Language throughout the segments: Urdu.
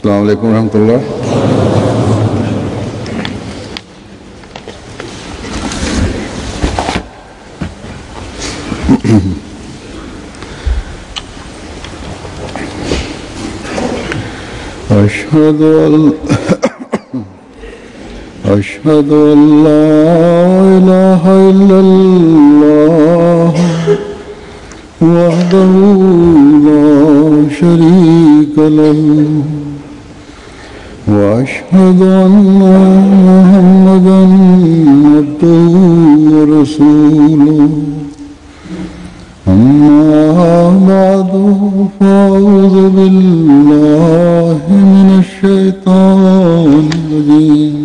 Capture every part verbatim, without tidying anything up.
السلام علیکم ورحمۃ اللہ. اشہد ان اشہد ان لا الہ الا اللہ وحدہ لا شریک لہ واشهد ان محمدا عبده ورسوله. اما بعد فاعوذ بالله من الشیطان الرجیم.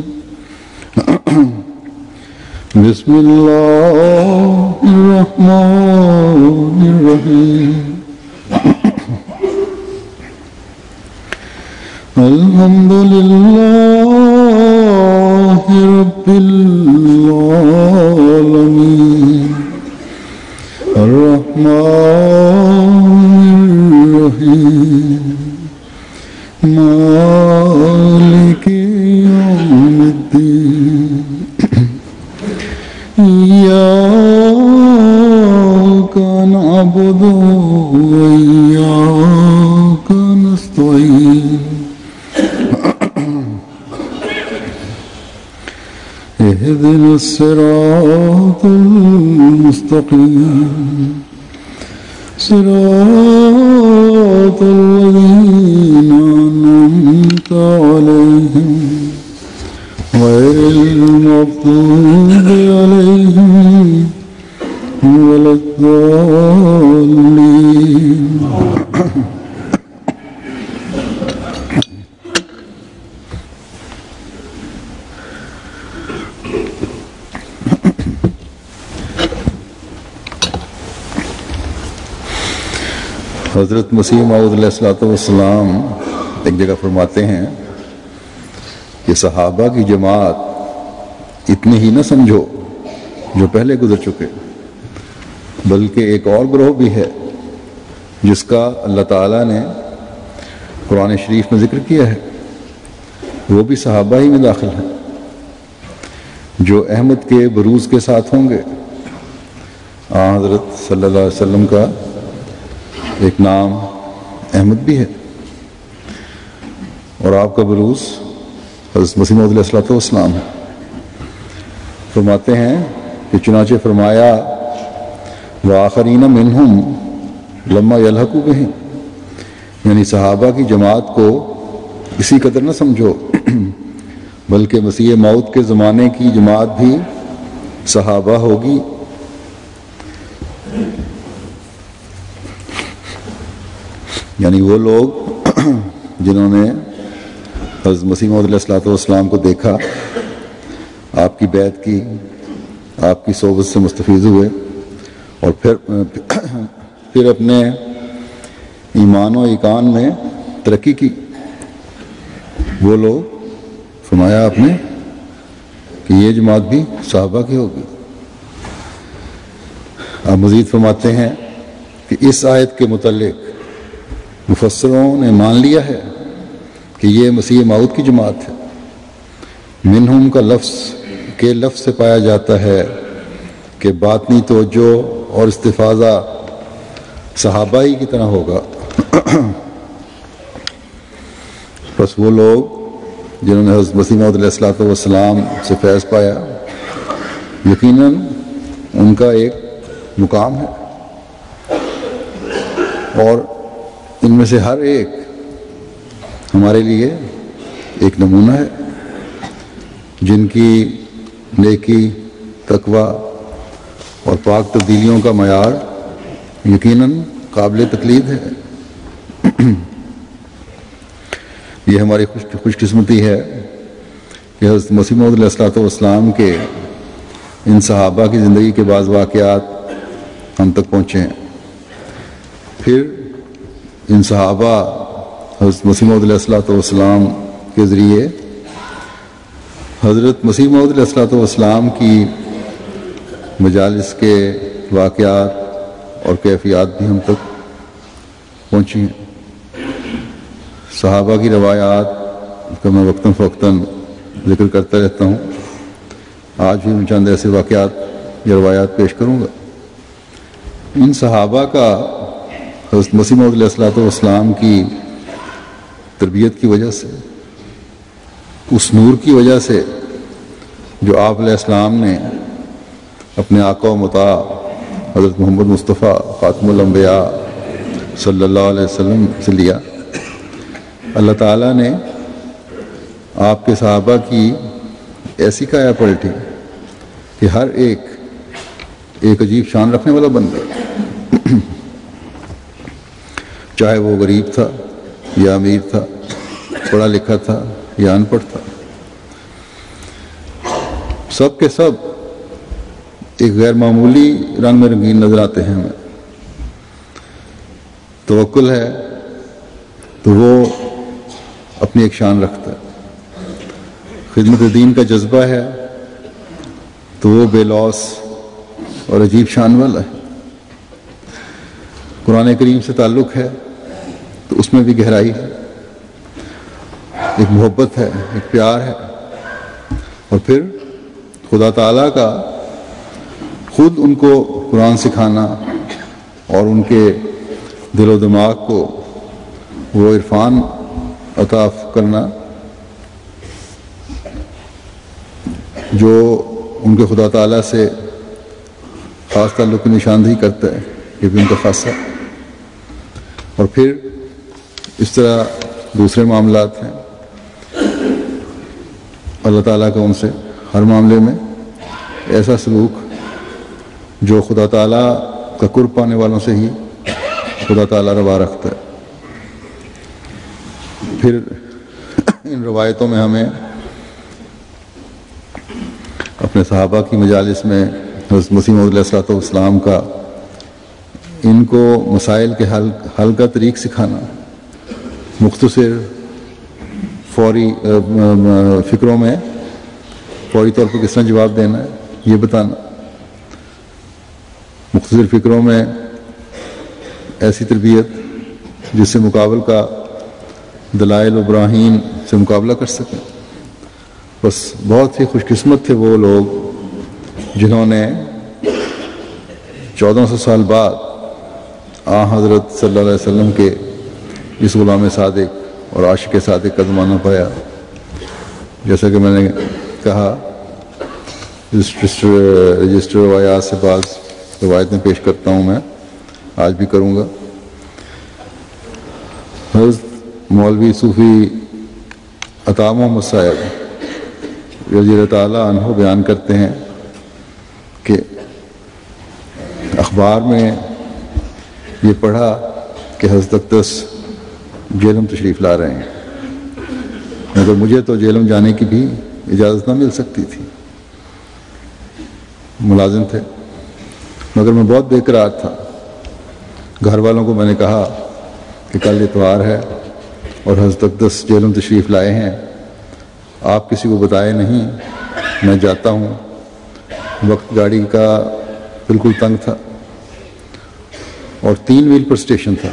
بسم اللہ الرحمن الرحیم. الحمد للہ رب العالمین الرحمن الرحیم مالک یوم الدین. ایاک نعبد وایاک نستعین. اهدنا الصراط المستقيم صراط الذين أنعمت عليهم غير المغضوب عليهم ولا الضالين. حضرت مسیح موعود علیہ الصلوۃ والسلام ایک جگہ فرماتے ہیں کہ صحابہ کی جماعت اتنے ہی نہ سمجھو جو پہلے گزر چکے، بلکہ ایک اور گروہ بھی ہے جس کا اللہ تعالیٰ نے قرآن شریف میں ذکر کیا ہے، وہ بھی صحابہ ہی میں داخل ہیں جو احمد کے بروز کے ساتھ ہوں گے. آن حضرت صلی اللہ علیہ وسلم کا ایک نام احمد بھی ہے، اور آپ کا بروز حضرت مسیح موعود علیہ الصلوۃ والسلام ہے. فرماتے ہیں کہ چنانچہ فرمایا وآخرین منہم لما یلحقوا بہم، یعنی صحابہ کی جماعت کو اسی قدر نہ سمجھو بلکہ مسیح موعود کے زمانے کی جماعت بھی صحابہ ہوگی. یعنی وہ لوگ جنہوں نے حضرت مسیح موعود علیہ الصلوۃ والسلام کو دیکھا، آپ کی بیعت کی، آپ کی صحبت سے مستفیض ہوئے، اور پھر پھر اپنے ایمان و ایقان میں ترقی کی، وہ لوگ فرمایا آپ نے کہ یہ جماعت بھی صحابہ کی ہوگی. آپ مزید فرماتے ہیں کہ اس آیت کے متعلق مفسروں نے مان لیا ہے کہ یہ مسیح موعود کی جماعت ہے. منہم کا لفظ کے لفظ سے پایا جاتا ہے کہ باطنی توجہ اور استفاضہ صحابہ ہی کی طرح ہوگا. بس وہ لوگ جنہوں نے حضرت مسیح موعود علیہ الصلوۃ والسلام سے فیض پایا، یقیناً ان کا ایک مقام ہے، اور ان میں سے ہر ایک ہمارے لیے ایک نمونہ ہے جن کی نیکی، تقوی اور پاک تبدیلیوں کا معیار یقیناً قابل تقلید ہے. یہ ہماری خوش خوش قسمتی ہے کہ حضرت مسیح موعود علیہ الصلوۃ والسلام کے ان صحابہ کی زندگی کے بعض واقعات ہم تک پہنچے ہیں. پھر ان صحابہ حضرت مسیح موعود علیہ الصلوۃ والسلام کے ذریعے حضرت مسیح موعود علیہ الصلوۃ والسلام کی مجالس کے واقعات اور کیفیات بھی ہم تک پہنچی ہیں. صحابہ کی روایات کا میں وقتاً فوقتاً ذکر کرتا رہتا ہوں. آج بھی میں چند ایسے واقعات یا روایات پیش کروں گا. ان صحابہ کا حضرت مسیح موعود علیہ الصلوۃ والسلام کی تربیت کی وجہ سے، اس نور کی وجہ سے جو آپ علیہ السلام نے اپنے آقا و مطاع حضرت محمد مصطفیٰ خاتم الانبیاء صلی اللہ علیہ وسلم سے لیا، اللہ تعالیٰ نے آپ کے صحابہ کی ایسی کایا پلٹی کہ ہر ایک ایک عجیب شان رکھنے والا بن گیا، چاہے وہ غریب تھا یا امیر تھا، پڑھا لکھا تھا یا ان پڑھ تھا، سب کے سب ایک غیر معمولی رنگ میں رنگین نظر آتے ہیں. ہمیں توکل ہے تو وہ اپنی ایک شان رکھتا ہے، خدمت دین کا جذبہ ہے تو وہ بے لوث اور عجیب شان والا ہے. قرآن کریم سے تعلق ہے تو اس میں بھی گہرائی ہے، ایک محبت ہے، ایک پیار ہے. اور پھر خدا تعالیٰ کا خود ان کو قرآن سکھانا اور ان کے دل و دماغ کو وہ عرفان عطا کرنا جو ان کے خدا تعالیٰ سے خاص تعلق کی نشاندہی کرتا ہے، یہ بھی ان کا خاصہ. اور پھر اس طرح دوسرے معاملات ہیں، اللہ تعالیٰ کا ان سے ہر معاملے میں ایسا سلوک جو خدا تعالیٰ کا قرب پانے والوں سے ہی خدا تعالیٰ روا رکھتا ہے. پھر ان روایتوں میں ہمیں اپنے صحابہ کی مجالس میں حضرت مسیح موعود علیہ الصلوۃ والسلام کا ان کو مسائل کے حل حل کا طریق سکھانا، مختصر فوری فکروں میں فوری طور پر کس طرح جواب دینا ہے یہ بتانا، مختصر فکروں میں ایسی تربیت جس سے مقابل کا دلائل و براہین سے مقابلہ کر سکیں. بس بہت ہی خوش قسمت تھے وہ لوگ جنہوں نے چودہ سو سال بعد آ حضرت صلی اللہ علیہ وسلم کے اس غلام صادق اور عاشق صادق کا زمانہ پایا. جیسا کہ میں نے کہا رجسٹر روایات سے بعض روایتیں پیش کرتا ہوں، میں آج بھی کروں گا. حضرت مولوی صوفی عطا محمد صاحب رضی اللہ تعالیٰ عنہ بیان کرتے ہیں کہ اخبار میں یہ پڑھا کہ حضرت اقدس جیلم تشریف لا رہے ہیں، مگر مجھے تو جیلم جانے کی بھی اجازت نہ مل سکتی تھی، ملازم تھے، مگر میں بہت بے قرار تھا. گھر والوں کو میں نے کہا کہ کل اتوار ہے اور حضرت اقدس جیلم تشریف لائے ہیں، آپ کسی کو بتائے نہیں، میں جاتا ہوں. وقت گاڑی کا بالکل تنگ تھا اور تین میل پر اسٹیشن تھا،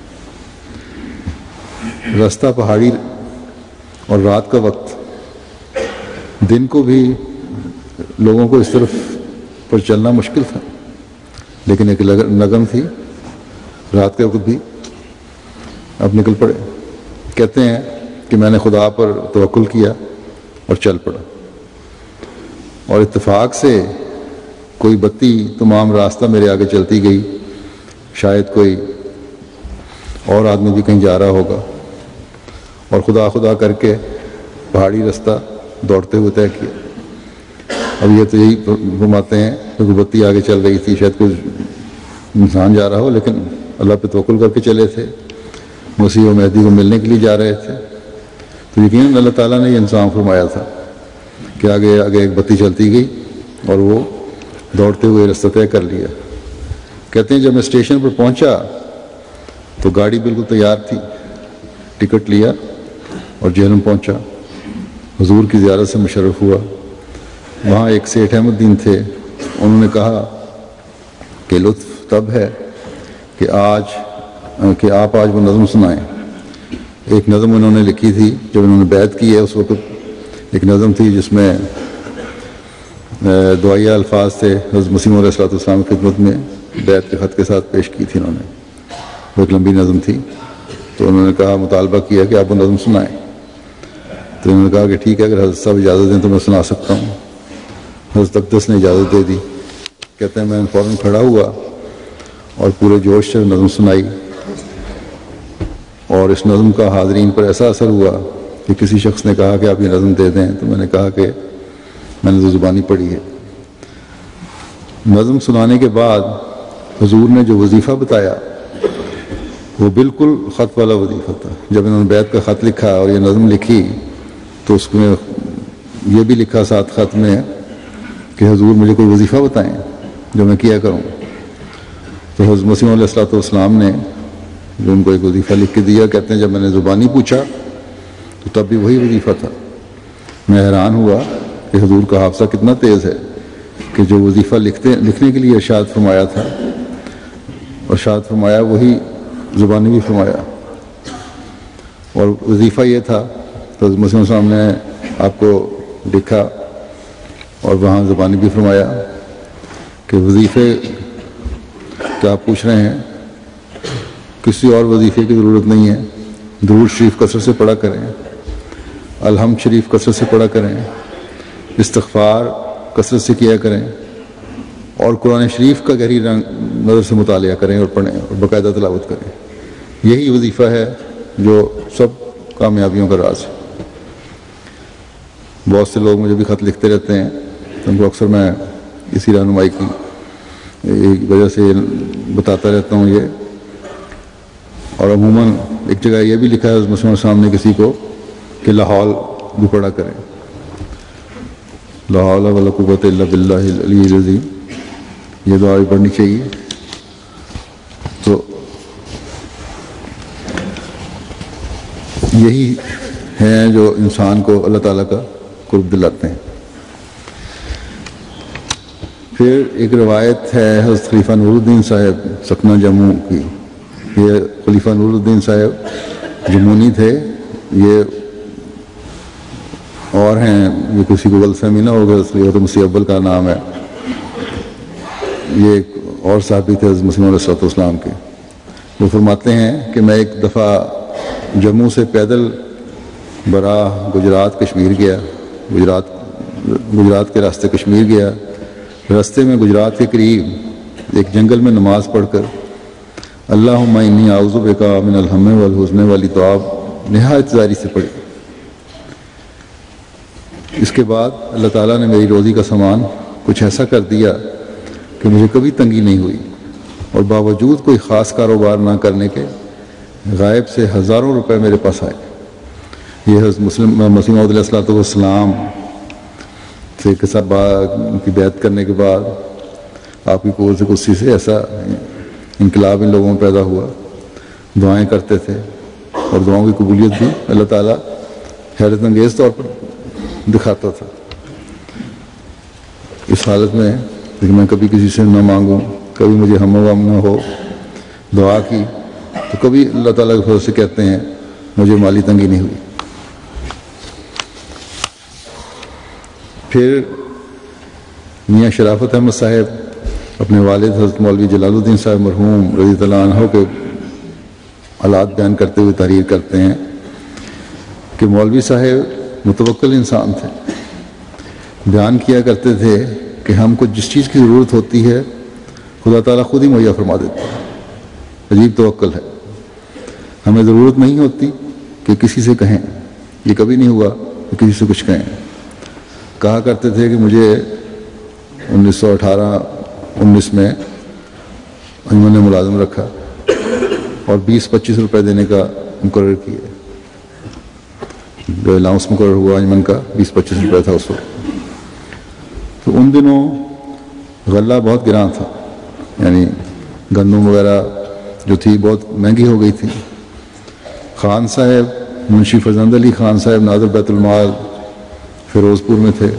راستہ پہاڑی اور رات کا وقت. دن کو بھی لوگوں کو اس طرف پر چلنا مشکل تھا، لیکن ایک لگن تھی، رات کے وقت بھی اب نکل پڑے. کہتے ہیں کہ میں نے خدا پر توکل کیا اور چل پڑا، اور اتفاق سے کوئی بتی تمام راستہ میرے آگے چلتی گئی، شاید کوئی اور آدمی بھی کہیں جا رہا ہوگا، اور خدا خدا کر کے پہاڑی راستہ دوڑتے ہوئے طے کیا. اب یہ تو یہی فرماتے ہیں کہ بتی آگے چل رہی تھی، شاید کوئی انسان جا رہا ہو، لیکن اللہ پہ توکل کر کے چلے تھے، مسیح و مہدی کو ملنے کے لیے جا رہے تھے. تو یقیناً اللہ تعالیٰ نے یہ انتظام فرمایا تھا کہ آگے آگے ایک بتی چلتی گئی اور وہ دوڑتے ہوئے راستہ طے کر لیا. کہتے ہیں جب میں اسٹیشن پر پہنچا تو گاڑی بالکل تیار تھی، ٹکٹ لیا اور جہلم پہنچا. حضور کی زیارت سے مشرف ہوا. وہاں ایک سیٹھ احمد دین تھے، انہوں نے کہا کہ لطف تب ہے کہ آج کہ آپ آج وہ نظم سنائیں. ایک نظم انہوں نے لکھی تھی جب انہوں نے بیعت کی ہے، اس وقت ایک نظم تھی جس میں دعائیہ الفاظ تھے حضرت مسیح علیہ الصلوۃ والسلام کی خدمت میں بیعت کے خط کے ساتھ پیش کی تھی انہوں نے، بہت لمبی نظم تھی. تو انہوں نے کہا، مطالبہ کیا کہ آپ وہ نظم سنائیں. تو انہوں نے کہا کہ ٹھیک ہے، اگر حضرت صاحب اجازت دیں تو میں سنا سکتا ہوں. حضرت اقدس نے اجازت دے دی. کہتے ہیں میں فوراً کھڑا ہوا اور پورے جوش سے نظم سنائی، اور اس نظم کا حاضرین پر ایسا اثر ہوا کہ کسی شخص نے کہا کہ آپ یہ نظم دے دیں. تو میں نے کہا کہ میں نے تو زبانی پڑھی ہے. نظم سنانے کے بعد حضور نے جو وظیفہ بتایا وہ بالکل خط والا وظیفہ تھا. جب انہوں نے بیعت کا خط لکھا اور یہ نظم لکھی تو اس میں یہ بھی لکھا ساتھ خط میں کہ حضور مجھے کوئی وظیفہ بتائیں جو میں کیا کروں. تو حضرت مسیح علیہ الصلوۃ والسلام نے جو ان کو ایک وظیفہ لکھ کے دیا، کہتے ہیں جب میں نے زبانی پوچھا تو تب بھی وہی وظیفہ تھا. میں حیران ہوا کہ حضور کا حافظہ کتنا تیز ہے کہ جو وظیفہ لکھتے لکھنے کے لیے ارشاد فرمایا تھا، ارشاد فرمایا وہی زبانی بھی فرمایا. اور وظیفہ یہ تھا تو حضرت مسیح علیہ السلام نے آپ کو لکھا اور وہاں زبانی بھی فرمایا کہ وظیفے کیا آپ پوچھ رہے ہیں، کسی اور وظیفے کی ضرورت نہیں ہے. درود شریف کثرت سے پڑھا کریں، الحمد شریف کثرت سے پڑھا کریں، استغفار کثرت سے کیا کریں، اور قرآن شریف کا گہری رنگ نظر سے مطالعہ کریں اور پڑھیں اور باقاعدہ تلاوت کریں. یہی وظیفہ ہے جو سب کامیابیوں کا راز ہے. بہت سے لوگ مجھے بھی خط لکھتے رہتے ہیں، ان کو اکثر میں اسی رہنمائی کی وجہ سے بتاتا رہتا ہوں یہ. اور عموماً ایک جگہ یہ بھی لکھا ہے حضرت مسیح علیہ السلام نے کسی کو کہ لاحول بھی پڑھا کریں، لا حول ولا قوت الا باللہ العلی العظیم. یہ دعا بھی پڑھنی چاہیے. تو یہی ہیں جو انسان کو اللہ تعالیٰ کا قرب دلاتے ہیں. پھر ایک روایت ہے حضرت خلیفہ نور الدین صاحب سکنہ جموں کی. یہ خلیفہ نور الدین صاحب جمونی تھے، یہ اور ہیں، یہ کسی کو غلط فہمی نہ ہوگا، حضرت مسیح اول کا نام ہے. یہ ایک اور صحابی تھے حضرت مسیح علیہ السلام کے. وہ فرماتے ہیں کہ میں ایک دفعہ جموں سے پیدل براہ گجرات کشمیر گیا، گجرات گجرات کے راستے کشمیر گیا. راستے میں گجرات کے قریب ایک جنگل میں نماز پڑھ کر اللہم انی اعوذ بک من الہم والحزن والی دعا نہایت زاری سے پڑھی. اس کے بعد اللہ تعالیٰ نے میری روزی کا سامان کچھ ایسا کر دیا کہ مجھے کبھی تنگی نہیں ہوئی، اور باوجود کوئی خاص کاروبار نہ کرنے کے غائب سے ہزاروں روپے میرے پاس آئے. یہ حضرت مسلم مسیح علیہ الصلوۃ والسلام سے کے ساتھ کی بیعت کرنے کے بعد آپ کی قوت قدسی سے ایسا انقلاب ان لوگوں میں پیدا ہوا. دعائیں کرتے تھے اور دعاؤں کی قبولیت بھی اللہ تعالیٰ حیرت انگیز طور پر دکھاتا تھا. اس حالت میں کہ میں کبھی کسی سے نہ مانگوں، کبھی مجھے ہم و غم نہ ہو دعا کی، تو کبھی اللہ تعالیٰ کے فضل سے کہتے ہیں مجھے مالی تنگی نہیں ہوئی. پھر میاں شرافت احمد صاحب اپنے والد حضرت مولوی جلال الدین صاحب مرحوم رضی اللہ عنہ کے حالات بیان کرتے ہوئے تحریر کرتے ہیں کہ مولوی صاحب متوکل انسان تھے. بیان کیا کرتے تھے کہ ہم کو جس چیز کی ضرورت ہوتی ہے خدا تعالیٰ خود ہی مہیا فرما دیتا ہے. عجیب توکل ہے. ہمیں ضرورت نہیں ہوتی کہ کسی سے کہیں، یہ کبھی نہیں ہوا کہ کسی سے کچھ کہیں. کہا کرتے تھے کہ مجھے انیس سو اٹھارہ انیس میں انجمن نے ملازم رکھا اور بیس پچیس روپے دینے کا مقرر کیا. جو الاؤنس مقرر ہوا انجمن کا بیس پچیس روپے تھا اس وقت. تو ان دنوں غلہ بہت گراں تھا، یعنی گندم وغیرہ جو تھی بہت مہنگی ہو گئی تھی. خان صاحب منشی فرزند علی خان صاحب ناظر بیت المال فیروز پور میں تھے.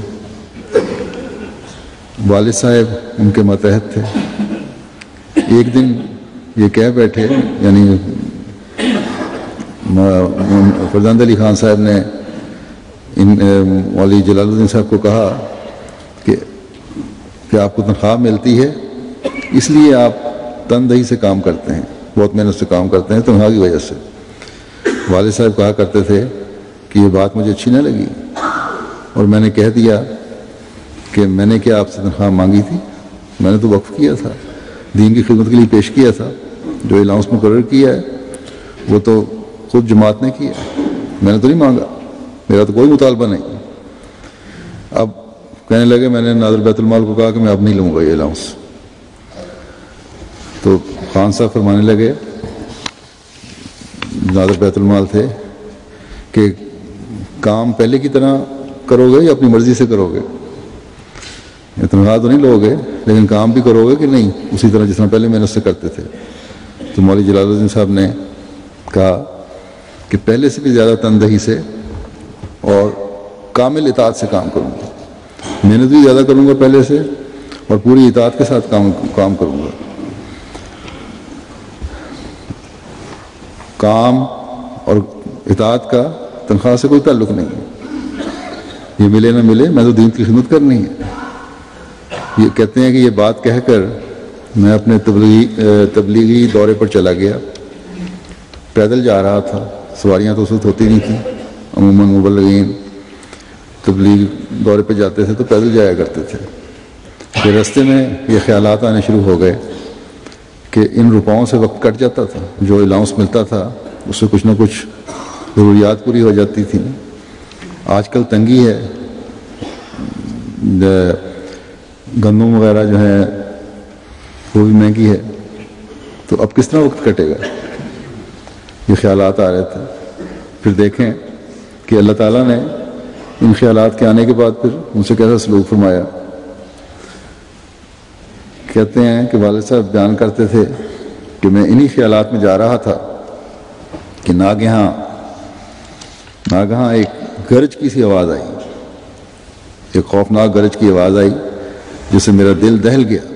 والد صاحب ان کے ماتحت تھے. ایک دن یہ کہہ بیٹھے، یعنی فرزند علی خان صاحب نے ان مولوی جلال الدین صاحب کو کہا کہ کہ آپ کو تنخواہ ملتی ہے اس لیے آپ تندہی سے کام کرتے ہیں، بہت محنت سے کام کرتے ہیں تنخواہ کی وجہ سے۔ والد صاحب کہا کرتے تھے کہ یہ بات مجھے اچھی نہ لگی اور میں نے کہہ دیا کہ میں نے کیا آپ سے تنخواہ مانگی تھی، میں نے تو وقف کیا تھا، دین کی خدمت کے لیے پیش کیا تھا، جو الاؤنس مقرر کیا ہے وہ تو خود جماعت نے کیا، میں نے تو نہیں مانگا، میرا تو کوئی مطالبہ نہیں۔ اب کہنے لگے میں نے ناظر بیت المال کو کہا کہ میں اب نہیں لوں گا یہ الاؤنس۔ تو خان صاحب فرمانے لگے، ناظر بیت المال تھے، کہ کام پہلے کی طرح کرو گے یا اپنی مرضی سے کرو گے؟ تنخواہ تو نہیں لو گے لیکن کام بھی کرو گے کہ نہیں اسی طرح جس طرح پہلے محنت سے کرتے تھے؟ تو مولوی جلال الدین صاحب نے کہا کہ پہلے سے بھی زیادہ تندہی سے اور کامل اطاعت سے کام کروں گا، محنت بھی زیادہ کروں گا پہلے سے اور پوری اطاعت کے ساتھ کام کام کروں گا۔ کام اور اطاعت کا تنخواہ سے کوئی تعلق نہیں ہے، یہ ملے نہ ملے میں تو دین کی خدمت کرنی ہے۔ یہ کہتے ہیں کہ یہ بات کہہ کر میں اپنے تبلیغی تبلیغی دورے پر چلا گیا، پیدل جا رہا تھا، سواریاں تو اس وقت ہوتی نہیں تھیں، عموماً مبلغین تبلیغ دورے پہ جاتے تھے تو پیدل جایا کرتے تھے۔ پھر راستے میں یہ خیالات آنے شروع ہو گئے کہ ان روپاؤں سے وقت کٹ جاتا تھا، جو الاؤنس ملتا تھا اس سے کچھ نہ کچھ ضروریات پوری ہو جاتی تھیں۔ آج کل تنگی ہے، گندم وغیرہ جو ہے وہ بھی مہنگی ہے، تو اب کس طرح وقت کٹے گا؟ یہ خیالات آ رہے تھے۔ پھر دیکھیں کہ اللہ تعالیٰ نے ان خیالات کے آنے کے بعد پھر ان سے کیسا سلوک فرمایا۔ کہتے ہیں کہ والد صاحب بیان کرتے تھے کہ میں انہی خیالات میں جا رہا تھا کہ ناگہاں ناگہاں ایک گرج کی سی آواز آئی، ایک خوفناک گرج کی آواز آئی جس سے میرا دل دہل گیا۔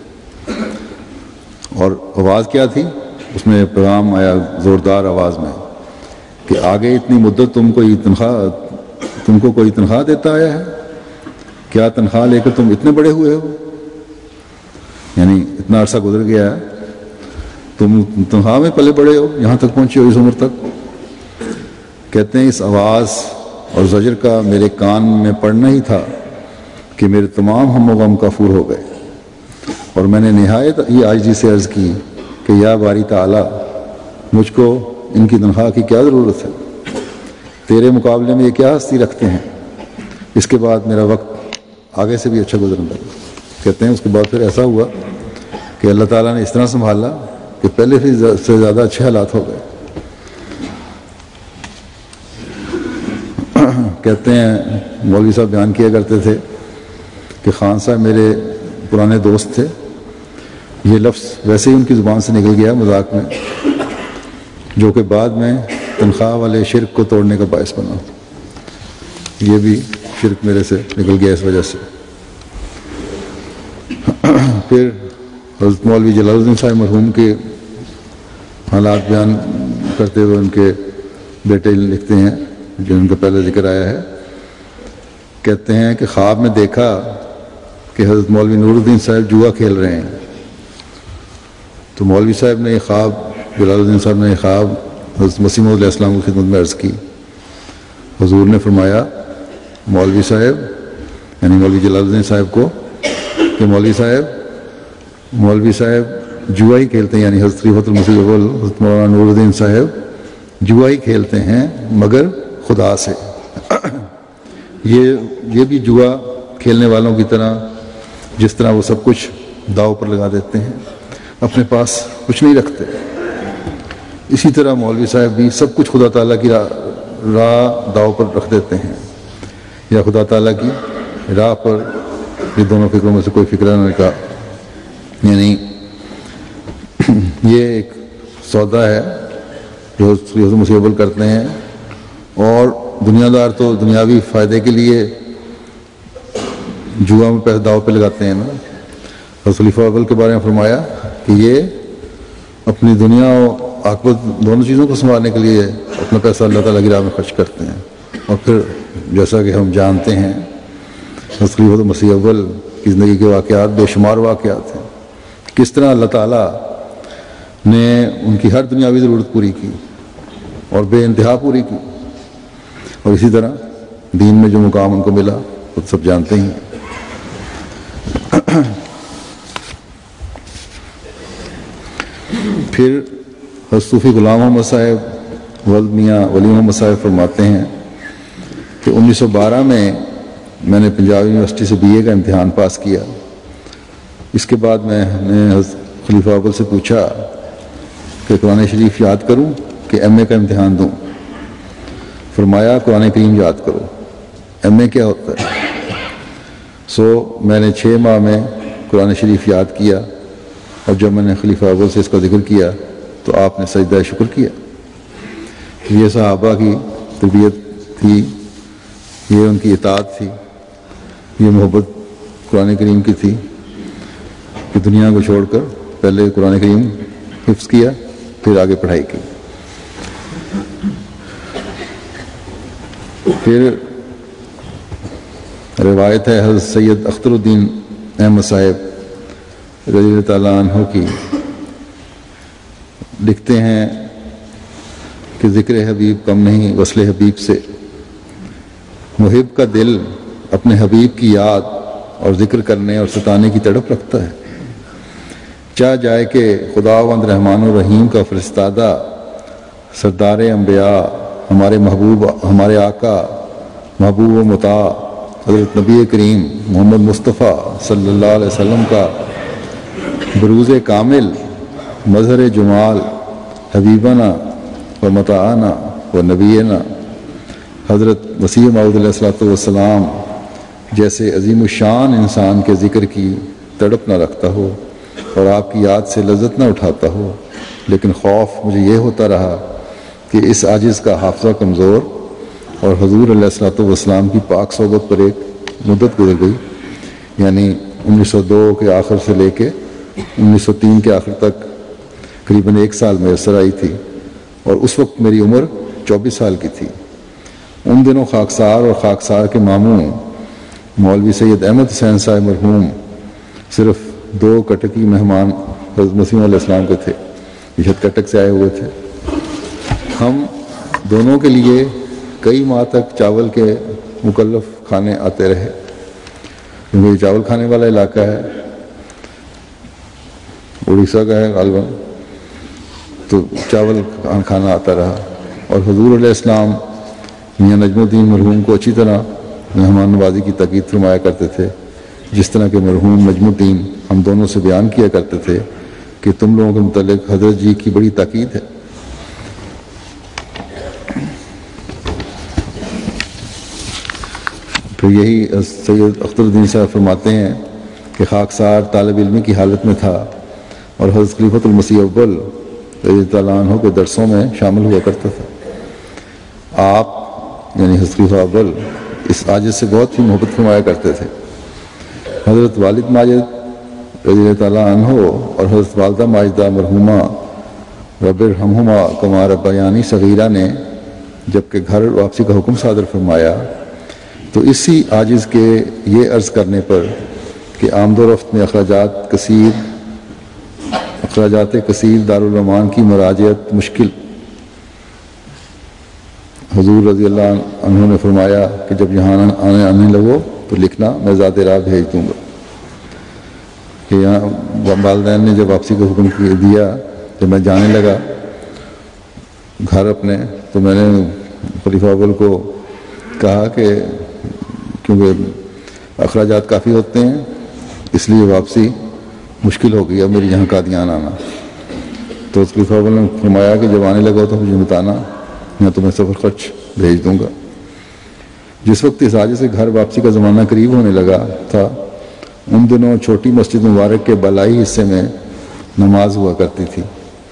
اور آواز کیا تھی؟ اس میں پیغام آیا زوردار آواز میں کہ آگے اتنی مدت تم کوئی تنخواہ تم کو کوئی تنخواہ دیتا آیا ہے؟ کیا تنخواہ لے کر تم اتنے بڑے ہوئے ہو؟ یعنی اتنا عرصہ گزر گیا ہے، تم تنخواہ میں پلے بڑے ہو، یہاں تک پہنچے ہو اس عمر تک۔ کہتے ہیں اس آواز اور زجر کا میرے کان میں پڑنا ہی تھا کہ میرے تمام ہم و غم کافور ہو گئے، اور میں نے نہایت ہی عاجزی سے عرض کی کہ یا باری تعالیٰ، مجھ کو ان کی تنخواہ کی کیا ضرورت ہے؟ تیرے مقابلے میں یہ کیا ہستی رکھتے ہیں؟ اس کے بعد میرا وقت آگے سے بھی اچھا گزرنے لگا۔ کہتے ہیں اس کے بعد پھر ایسا ہوا کہ اللہ تعالیٰ نے اس طرح سنبھالا کہ پہلے سے زیادہ اچھے حالات ہو گئے۔ کہتے ہیں مولوی صاحب بیان کیا کرتے تھے کہ خان صاحب میرے پرانے دوست تھے، یہ لفظ ویسے ہی ان کی زبان سے نکل گیا مذاق میں، جو کہ بعد میں تنخواہ والے شرک کو توڑنے کا باعث بنا۔ یہ بھی شرک میرے سے نکل گیا اس وجہ سے۔ پھر حضرت مولوی جلال الدین صاحب مرحوم کے حالات بیان کرتے ہوئے ان کے بیٹے لکھتے ہیں، جو ان کا پہلے ذکر آیا ہے، کہتے ہیں کہ خواب میں دیکھا کہ حضرت مولوی نور الدین صاحب جوا کھیل رہے ہیں۔ تو مولوی صاحب نے یہ خواب جلال الدین صاحب نے یہ خواب حضرت مسیح موعود علیہ السلام کی خدمت میں عرض کی۔ حضور نے فرمایا مولوی صاحب یعنی مولوی جلال الدین صاحب کو کہ مولوی صاحب مولوی صاحب جوا ہی کھیلتے ہیں، یعنی حضرت خلیفۃ المسیح الاول حضرت مولانا نور الدین صاحب جوا ہی کھیلتے ہیں مگر خدا سے۔ یہ یہ بھی جوا کھیلنے والوں کی طرح، جس طرح وہ سب کچھ داؤ پر لگا دیتے ہیں، اپنے پاس کچھ نہیں رکھتے، اسی طرح مولوی صاحب بھی سب کچھ خدا تعالیٰ کی راہ راہ داؤ پر رکھ دیتے ہیں، یا خدا تعالیٰ کی راہ پر یہ دونوں فکروں میں سے کوئی فکر نہ رکھا۔ یعنی یہ ایک سودا ہے جو حضرت مسیح اول کرتے ہیں، اور دنیا دار تو دنیاوی فائدے کے لیے جوا میں پیسے داؤ پہ لگاتے ہیں نا۔ حضرت خلیفہ اول کے بارے میں فرمایا کہ یہ اپنی دنیا و آخرت دونوں چیزوں کو سنبھالنے کے لیے اپنا پیسہ اللہ تعالیٰ کی راہ میں خرچ کرتے ہیں. اور پھر جیسا کہ ہم جانتے ہیں حضرت خلیفۃ مسیح اول کی زندگی کے واقعات بے شمار واقعات ہیں. کس طرح اللہ تعالیٰ نے ان کی ہر دنیاوی ضرورت پوری کی اور بے انتہا پوری کی، اور اسی طرح دین میں جو مقام ان کو ملا وہ سب جانتے ہیں. پھر حضرت صوفی غلام محمد صاحب ولد میاں ولی محمد صاحب فرماتے ہیں کہ انیس سو بارہ میں میں نے پنجاب یونیورسٹی سے بی اے کا امتحان پاس کیا. اس کے بعد میں نے حضرت خلیفہ اول سے پوچھا کہ قرآن شریف یاد کروں کہ ایم اے کا امتحان دوں. فرمایا قرآن کریم یاد کرو. ایم اے کیا ہوتا ہے؟ سو میں نے چھ ماہ میں قرآن شریف یاد کیا، اور جب میں نے خلیفہ اول سے اس کا ذکر کیا تو آپ نے سجدہ شکر کیا. یہ صحابہ کی تربیت تھی، یہ ان کی اطاعت تھی، یہ محبت قرآن کریم کی تھی کہ دنیا کو چھوڑ کر پہلے قرآن کریم حفظ کیا، پھر آگے پڑھائی کی. پھر روایت ہے حضرت سید اختر الدین احمد صاحب رضی اللہ تعالیٰ عنہ کی، لکھتے ہیں کہ ذکر حبیب کم نہیں وصل حبیب سے. محب کا دل اپنے حبیب کی یاد اور ذکر کرنے اور ستانے کی تڑپ رکھتا ہے. چاہ جائے کہ خداوند رحمان الرحیم کا فرستادہ سردار انبیاء ہمارے محبوب ہمارے آقا محبوب و مطاع حضرت نبی کریم محمد مصطفیٰ صلی اللہ علیہ وسلم کا بروز کامل مظہر جمال حبیبنا و متاعنا و نبینا حضرت مسیح موعود علیہ الصلوۃ والسلام جیسے عظیم الشان انسان کے ذکر کی تڑپ نہ رکھتا ہو اور آپ کی یاد سے لذت نہ اٹھاتا ہو، لیکن خوف مجھے یہ ہوتا رہا کہ اس عاجز کا حافظہ کمزور اور حضور علیہ الصلوۃ والسلام کی پاک صحبت پر ایک مدت گزر گئی، یعنی انیس سو دو کے آخر سے لے کے انیس سو تین کے آخر تک قریباً ایک سال میسر آئی تھی، اور اس وقت میری عمر چوبیس سال کی تھی. ان دنوں خاکسار اور خاکسار کے ماموں مولوی سید احمد حسین صاحب مرحوم صرف دو کٹکی مہمان حضرت مسیح علیہ السلام کے تھے. یہ کٹک سے آئے ہوئے تھے. ہم دونوں کے لیے کئی ماہ تک چاول کے مکلف کھانے آتے رہے، کیونکہ یہ چاول کھانے والا علاقہ ہے، اڑیسہ کا ہے غالباً، تو چاول کھانا آتا رہا. اور حضور علیہ السلام میاں نجم الدین مرحوم کو اچھی طرح مہمان نوازی کی تاکید فرمایا کرتے تھے، جس طرح کہ مرحوم نجم الدین ہم دونوں سے بیان کیا کرتے تھے کہ تم لوگوں کے متعلق حضرت جی کی بڑی تاکید ہے. پھر یہی سید اختر الدین صاحب فرماتے ہیں کہ خاکسار طالب علمی کی حالت میں تھا اور حضرت خلیفۃ المسیح اول رضی اللہ عنہ کے درسوں میں شامل ہوا کرتا تھا. آپ یعنی حضرت خلیفہ اول اس عاجز سے بہت ہی محبت فرمایا کرتے تھے. حضرت والد ماجد رضی اللہ تعالیٰ عنہ اور حضرت والدہ ماجدہ مرحومہ رب ارحمہما کما ربیانی صغیرہ نے جب کہ گھر واپسی کا حکم صادر فرمایا تو اسی عاجز کے یہ عرض کرنے پر کہ آمد و رفت میں اخراجات کثیر اخراجات کثیر دارالرحمان کی مراجعت مشکل، حضور رضی اللہ عنہ نے فرمایا کہ جب یہاں آنے آنے لگو تو لکھنا میں ذات راہ بھیج دوں گا. کہ یہاں والدین نے جب واپسی کا حکم دیا، جب میں جانے لگا گھر اپنے، تو میں نے خلیفہ اول کو کہا کہ کیونکہ اخراجات کافی ہوتے ہیں اس لیے واپسی مشکل ہو گئی اب میری یہاں قادیان آنا. تو خلیفہ اول نے فرمایا کہ جب آنے لگا تو مجھے بتانا، میں تمہیں سفر خرچ بھیج دوں گا. جس وقت اس عاجز سے گھر واپسی کا زمانہ قریب ہونے لگا تھا، ان دنوں چھوٹی مسجد مبارک کے بالائی حصے میں نماز ہوا کرتی تھی.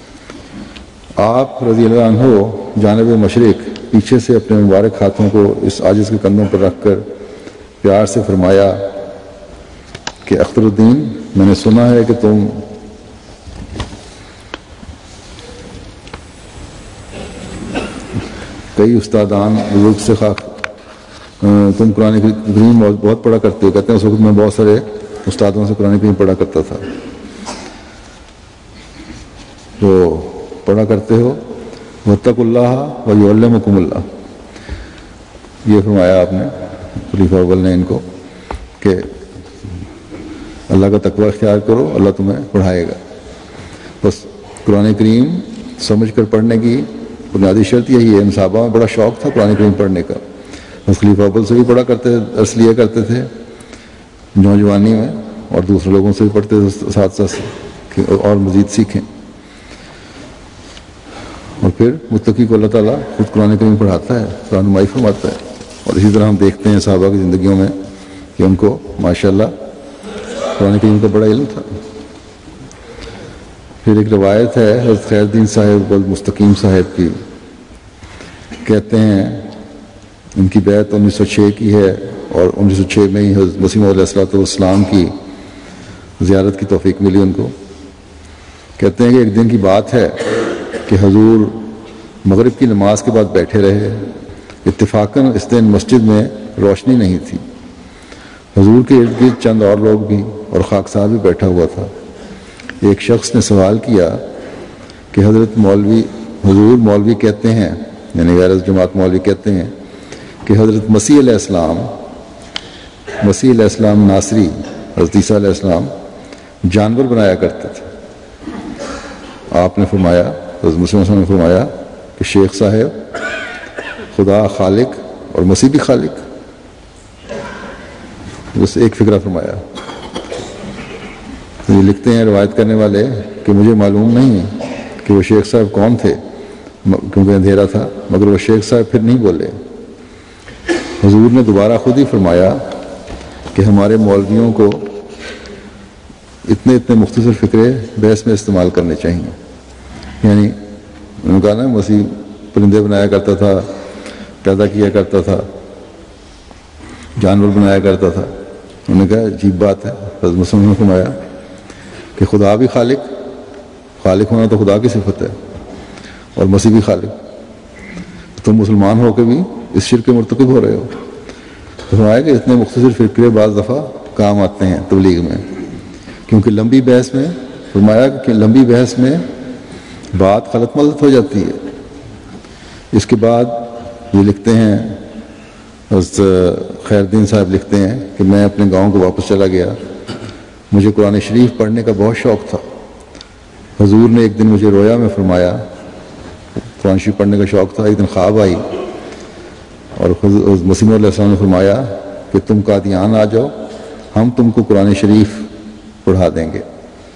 آپ رضی اللہ عنہ جانب مشرق پیچھے سے اپنے مبارک ہاتھوں کو اس عاجز کے کندھوں پر رکھ کر پیار سے فرمایا کہ اختر الدین، میں نے سنا ہے کہ تم کئی استادان بزرگ سے خاک تم قرآن کریم بہت پڑھا کرتے ہو. کہتے ہیں اس وقت میں بہت سارے استادوں سے قرآن کریم پڑھا کرتا تھا. تو پڑھا کرتے ہو واتقوا اللہ ویعلمکم اللہ, یہ فرمایا آپ نے خلیفہ اول نے ان کو کہ اللہ کا تقوی اختیار کرو, اللہ تمہیں پڑھائے گا. بس قرآن کریم سمجھ کر پڑھنے کی بنیادی شرط یہی ہے. ان صحابہ میں بڑا شوق تھا قرآن کریم پڑھنے کا. بس خلیفہ اول سے بھی پڑھا کرتے درس لیا کرتے تھے نوجوانی میں, اور دوسرے لوگوں سے بھی پڑھتے تھے ساتھ ساتھ اور مزید سیکھیں. اور پھر متقی کو اللہ تعالیٰ خود قرآن کریم پڑھاتا ہے, رہنمائی فرماتا ہے. اور اسی طرح ہم دیکھتے ہیں صحابہ کی زندگیوں میں کہ ان کو ماشاءاللہ قرآن کریم کا بڑا علم تھا. پھر ایک روایت ہے حضرت خیر الدین صاحب المستقیم صاحب کی, کہتے ہیں ان کی بیعت انیس سو چھ کی ہے, اور انیس سو چھ میں ہی حضرت مسیح موعود علیہ الصلوۃ والسلام کی زیارت کی توفیق ملی ان کو. کہتے ہیں کہ ایک دن کی بات ہے کہ حضور مغرب کی نماز کے بعد بیٹھے رہے. اتفاقاً اس دن مسجد میں روشنی نہیں تھی. حضور کے ارد گرد چند اور لوگ بھی اور خاکسار بھی بیٹھا ہوا تھا. ایک شخص نے سوال کیا کہ حضرت مولوی حضور مولوی کہتے ہیں, یعنی غیر جماعت مولوی کہتے ہیں کہ حضرت مسیح علیہ السلام مسیح علیہ السلام ناصری حضرت عیسیٰ علیہ السلام جانور بنایا کرتے تھے. آپ نے فرمایا حضرت مسیح علیہ السلام نے فرمایا کہ شیخ صاحب خدا خالق اور مسیح بھی خالق. بس ایک فکرہ فرمایا. یہ لکھتے ہیں روایت کرنے والے کہ مجھے معلوم نہیں کہ وہ شیخ صاحب کون تھے کیونکہ اندھیرا تھا, مگر وہ شیخ صاحب پھر نہیں بولے. حضور نے دوبارہ خود ہی فرمایا کہ ہمارے مولویوں کو اتنے اتنے مختصر فکرے بحث میں استعمال کرنے چاہیے. یعنی انہوں نے کہا نا مسیح پرندے بنایا کرتا تھا, پیدا کیا کرتا تھا, جانور بنایا کرتا تھا. انہوں نے کہا عجیب بات ہے. حضرت مسلم نے فرمایا کہ خدا بھی خالق, خالق ہونا تو خدا کی صفت ہے, اور مسیح بھی خالق. تم مسلمان ہو کے بھی اس شرک کے مرتکب ہو رہے ہو. فرمایا کہ اتنے مختصر فکرے بعض دفعہ کام آتے ہیں تبلیغ میں, کیونکہ لمبی بحث میں فرمایا کہ لمبی بحث میں بات غلط ملت ہو جاتی ہے. اس کے بعد یہ لکھتے ہیں حضرت خیر الدین صاحب لکھتے ہیں کہ میں اپنے گاؤں کو واپس چلا گیا. مجھے قرآن شریف پڑھنے کا بہت شوق تھا. حضور نے ایک دن مجھے رویا میں فرمایا, قرآن شریف پڑھنے کا شوق تھا. ایک دن خواب آئی اور مسیح علیہ السلام نے فرمایا کہ تم قادیان آ جاؤ, ہم تم کو قرآن شریف پڑھا دیں گے.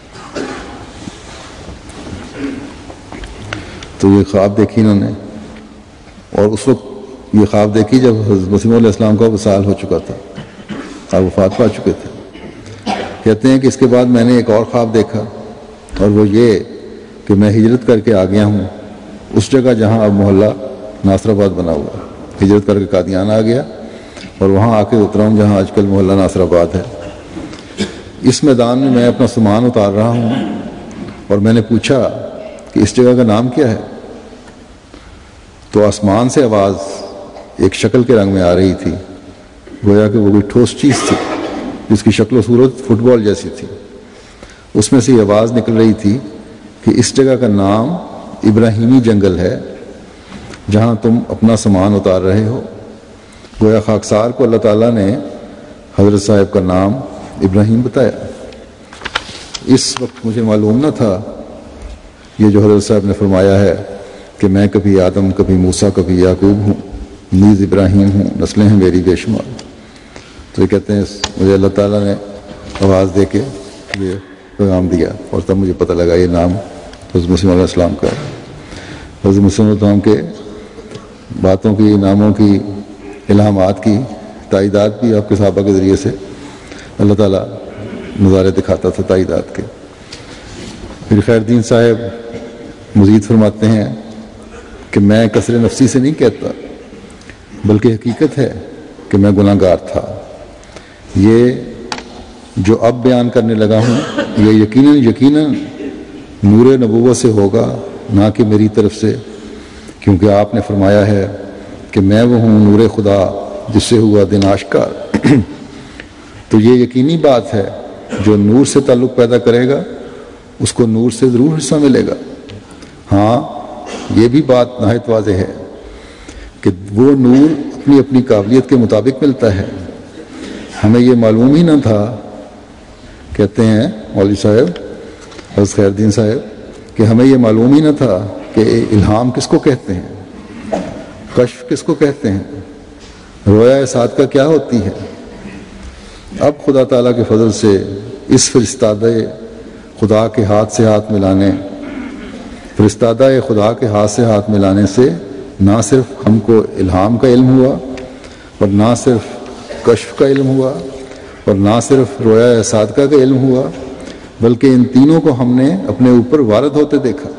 تو یہ خواب دیکھی انہوں نے, اور اس وقت یہ خواب دیکھی جب حضرت مسیح علیہ السلام کا وصال ہو چکا تھا, آپ وفات پا چکے تھے. کہتے ہیں کہ اس کے بعد میں نے ایک اور خواب دیکھا, اور وہ یہ کہ میں ہجرت کر کے آ گیا ہوں اس جگہ جہاں اب محلہ ناصر آباد بنا ہوا. ہجرت کر کے قادیان آ گیا اور وہاں آ کے اترا ہوں جہاں آج کل محلہ ناصر آباد ہے. اس میدان میں میں اپنا سامان اتار رہا ہوں, اور میں نے پوچھا کہ اس جگہ کا نام کیا ہے. تو آسمان سے آواز ایک شکل کے رنگ میں آ رہی تھی, گویا کہ وہ کوئی ٹھوس چیز تھی جس کی شکل و صورت فٹ بال جیسی تھی. اس میں سے یہ آواز نکل رہی تھی کہ اس جگہ کا نام ابراہیمی جنگل ہے جہاں تم اپنا سامان اتار رہے ہو. گویا خاکسار کو اللہ تعالیٰ نے حضرت صاحب کا نام ابراہیم بتایا. اس وقت مجھے معلوم نہ تھا یہ جو حضرت صاحب نے فرمایا ہے کہ میں کبھی آدم, کبھی موسیٰ, کبھی یعقوب ہوں, نیز ابراہیم ہوں, نسلیں ہیں میری بے شمار. تو یہ کہتے ہیں مجھے اللہ تعالیٰ نے آواز دے کے یہ پیغام دیا, اور تب مجھے پتہ لگا یہ نام حضرت مسیح علیہ السلام کا ہے. حضرت مسیح علیہ السلام کے باتوں کی, ناموں کی, الہامات کی تائیدات بھی آپ کے صحابہ کے ذریعے سے اللہ تعالیٰ نظارے دکھاتا تھا تائیدات کے. پھر خیر الدین صاحب مزید فرماتے ہیں کہ میں کثر نفسی سے نہیں کہتا, بلکہ حقیقت ہے کہ میں گناہ گار تھا. یہ جو اب بیان کرنے لگا ہوں یہ یقیناً یقیناً نور نبوت سے ہوگا, نہ کہ میری طرف سے, کیونکہ آپ نے فرمایا ہے کہ میں وہ ہوں نور خدا جس سے ہوا دن آشکار۔ تو یہ یقینی بات ہے جو نور سے تعلق پیدا کرے گا اس کو نور سے ضرور حصہ ملے گا۔ ہاں یہ بھی بات نہایت واضح ہے کہ وہ نور اپنی اپنی قابلیت کے مطابق ملتا ہے۔ ہمیں یہ معلوم ہی نہ تھا، کہتے ہیں مولوی صاحب حضرت خیر الدین صاحب، کہ ہمیں یہ معلوم ہی نہ تھا کہ الہام کس کو کہتے ہیں، کشف کس کو کہتے ہیں، رویا صادقہ کیا ہوتی ہے۔ اب خدا تعالیٰ کے فضل سے اس فرستادہ خدا کے ہاتھ سے ہاتھ ملانے فرستادہ خدا کے ہاتھ سے ہاتھ ملانے سے نہ صرف ہم کو الہام کا علم ہوا اور نہ صرف کشف کا علم ہوا اور نہ صرف رویا صادقہ کا علم ہوا، بلکہ ان تینوں کو ہم نے اپنے اوپر وارد ہوتے دیکھا۔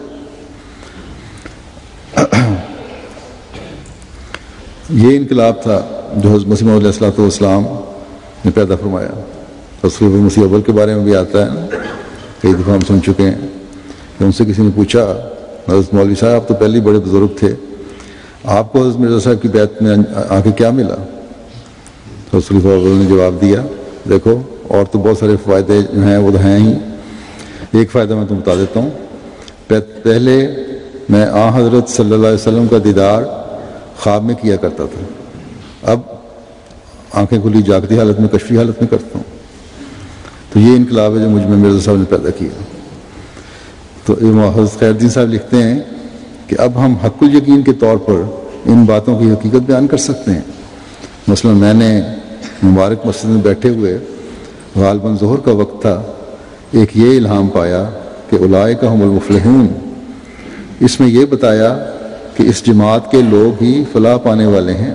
یہ انقلاب تھا جو حضرت مسیح موعود علیہ الصلوۃ والسلام نے پیدا فرمایا۔ تصویر مسیح اول کے بارے میں بھی آتا ہے نا، کئی دفعہ ہم سن چکے ہیں کہ ان سے کسی نے پوچھا حضرت مولوی صاحب آپ تو پہلے بڑے بزرگ تھے، آپ کو حضرت مرزا صاحب کی بیعت میں آ کے کیا ملا؟ تو رسول اول نے جواب دیا دیکھو اور تو بہت سارے فائدے جو ہیں وہ تو ہیں ہی، ایک فائدہ میں تم بتا دیتا ہوں۔ پہلے میں آ حضرت صلی اللہ علیہ وسلم کا دیدار خواب میں کیا کرتا تھا، اب آنکھیں کھلی جاگتی حالت میں کشفی حالت میں کرتا ہوں۔ تو یہ انقلاب ہے جو مجھ میں مرزا صاحب نے پیدا کیا۔ تو حضرت خیر الدین صاحب لکھتے ہیں کہ اب ہم حق الیقین کے طور پر ان باتوں کی حقیقت بیان کر سکتے ہیں۔ مثلا میں نے مبارک مسجد میں بیٹھے ہوئے غالباً ظہر کا وقت تھا، ایک یہ الہام پایا کہ اولئک هم المفلحون، اس میں یہ بتایا کہ اس جماعت کے لوگ ہی فلاح پانے والے ہیں۔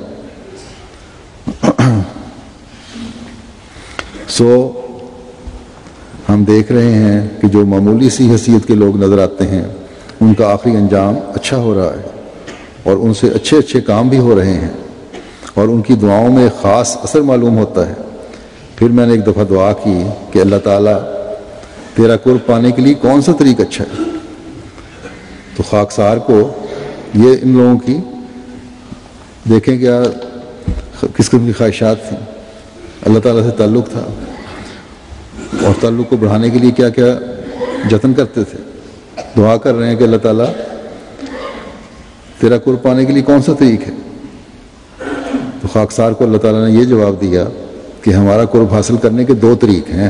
سو ہم دیکھ رہے ہیں کہ جو معمولی سی حیثیت کے لوگ نظر آتے ہیں ان کا آخری انجام اچھا ہو رہا ہے اور ان سے اچھے اچھے کام بھی ہو رہے ہیں اور ان کی دعاؤں میں خاص اثر معلوم ہوتا ہے۔ پھر میں نے ایک دفعہ دعا کی کہ اللہ تعالیٰ تیرا قرب پانے کے لیے کون سا طریق اچھا ہے؟ تو خاکسار کو یہ ان لوگوں کی دیکھیں کیا کس قسم کی خواہشات تھیں، اللہ تعالیٰ سے تعلق تھا اور تعلق کو بڑھانے کے لیے کیا کیا جتن کرتے تھے، دعا کر رہے ہیں کہ اللہ تعالیٰ تیرا قرب پانے کے لیے کون سا طریق ہے۔ تو خاکسار کو اللہ تعالیٰ نے یہ جواب دیا کہ ہمارا قرب حاصل کرنے کے دو طریق ہیں،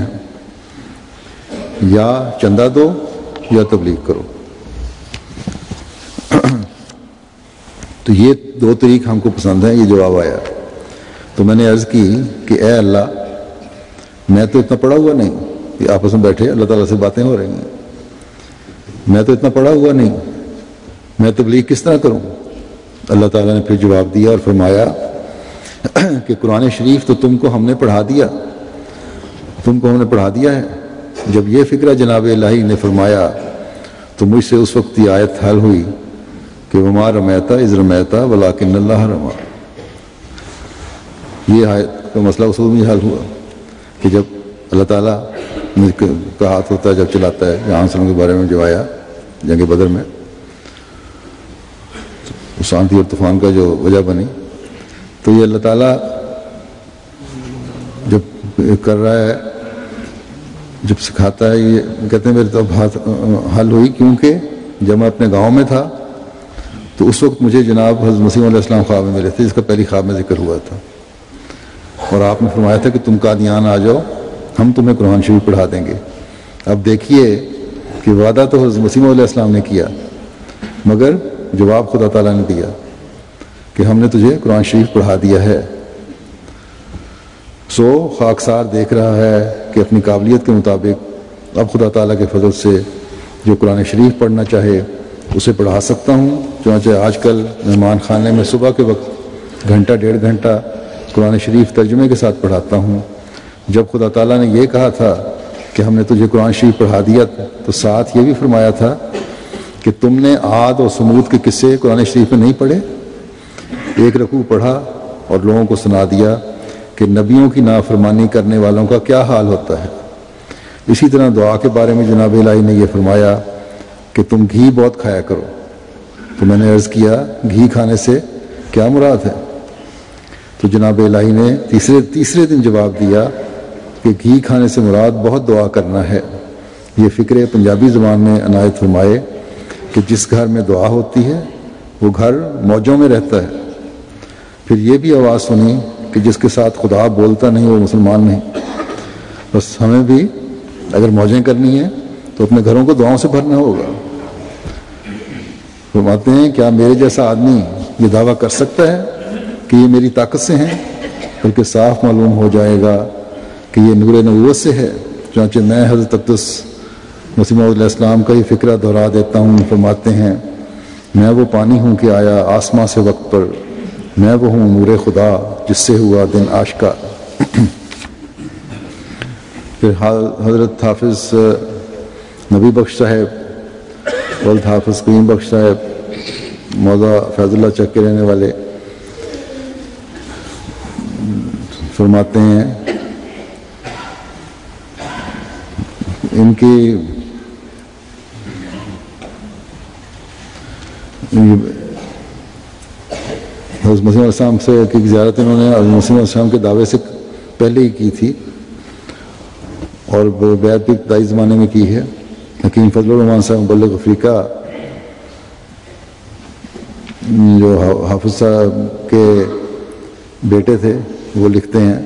یا چندہ دو یا تبلیغ کرو۔ تو یہ دو طریق ہم کو پسند ہیں، یہ جواب آیا۔ تو میں نے عرض کی کہ اے اللہ میں تو اتنا پڑھا ہوا نہیں کہ آپس میں بیٹھے اللہ تعالیٰ سے باتیں ہو رہی ہیں، میں تو اتنا پڑھا ہوا نہیں، میں تبلیغ کس طرح کروں؟ اللہ تعالیٰ نے پھر جواب دیا اور فرمایا کہ قرآن شریف تو تم کو ہم نے پڑھا دیا تم کو ہم نے پڑھا دیا ہے۔ جب یہ فکرہ جناب الہی نے فرمایا تو مجھ سے اس وقت یہ آیت حل ہوئی کہ وما رمیتا اذ رمیتا ولکن اللہ رما۔ یہ آیت کا مسئلہ اصول میں حل ہوا کہ جب اللہ تعالیٰ کا ہاتھ ہوتا ہے جب چلاتا ہے، جہاں سلم کے بارے میں جو آیا جنگ بدر میں، اس آندھی اور طوفان کا جو وجہ بنی، تو یہ اللہ تعالیٰ جب کر رہا ہے، جب سکھاتا ہے، یہ کہتے ہیں میرے تو بات حل ہوئی کیونکہ جب میں اپنے گاؤں میں تھا تو اس وقت مجھے جناب حضرت مسیح علیہ السلام خواب میں ملے تھے، جس کا پہلی خواب میں ذکر ہوا تھا، اور آپ نے فرمایا تھا کہ تم قادیان آ جاؤ، ہم تمہیں قرآن شریف پڑھا دیں گے۔ اب دیکھیے کہ وعدہ تو حضرت مسیح علیہ السلام نے کیا مگر جواب خدا تعالیٰ نے دیا کہ ہم نے تجھے قرآن شریف پڑھا دیا ہے۔ سو خاکسار دیکھ رہا ہے کہ اپنی قابلیت کے مطابق اب خدا تعالیٰ کے فضل سے جو قرآن شریف پڑھنا چاہے اسے پڑھا سکتا ہوں۔ چنانچہ آج کل مہمان خانے میں صبح کے وقت گھنٹہ ڈیڑھ گھنٹہ قرآن شریف ترجمے کے ساتھ پڑھاتا ہوں۔ جب خدا تعالیٰ نے یہ کہا تھا کہ ہم نے تجھے قرآن شریف پڑھا دیا تو ساتھ یہ بھی فرمایا تھا کہ تم نے عاد اور سمود کے قصے قرآن شریف میں نہیں پڑھے؟ ایک رکوع پڑھا اور لوگوں کو سنا دیا کہ نبیوں کی نافرمانی کرنے والوں کا کیا حال ہوتا ہے۔ اسی طرح دعا کے بارے میں جناب الہی نے یہ فرمایا کہ تم گھی بہت کھایا کرو۔ تو میں نے عرض کیا گھی کھانے سے کیا مراد ہے؟ تو جناب الہی نے تیسرے تیسرے دن جواب دیا کہ گھی کھانے سے مراد بہت دعا کرنا ہے۔ یہ فکر پنجابی زبان میں عنایت فرمائے کہ جس گھر میں دعا ہوتی ہے وہ گھر موجوں میں رہتا ہے۔ پھر یہ بھی آواز سنی کہ جس کے ساتھ خدا بولتا نہیں وہ مسلمان نہیں۔ بس ہمیں بھی اگر موجیں کرنی ہیں تو اپنے گھروں کو دعاؤں سے بھرنا ہوگا۔ فرماتے ہیں کیا میرے جیسا آدمی یہ دعویٰ کر سکتا ہے کہ یہ میری طاقت سے ہیں؟ بلکہ صاف معلوم ہو جائے گا کہ یہ نور نبوت سے ہے۔ چنانچہ میں حضرت اقدس مسیح موعود علیہ السلام کا یہ فکرہ دہرا دیتا ہوں۔ فرماتے ہیں میں وہ پانی ہوں کہ آیا آسماں سے وقت پر، میں وہ ہوں نور خدا جس سے ہوا دن آشکار۔ پھر حضرت حافظ نبی بخش صاحب، ولد حافظ کریم بخش صاحب موضع فیض اللہ چک کے رہنے والے، فرماتے ہیں ان کی حضرت مسیح علیہ السلام سے کی زیارت انہوں نے حضرت مسیح علیہ السلام کے دعوے سے پہلے ہی کی تھی اور بیعت بھی ابتدائی زمانے میں کی ہے۔ حکیم فضل الرحمان صاحب مبلغ افریقہ جو حافظ صاحب کے بیٹے تھے وہ لکھتے ہیں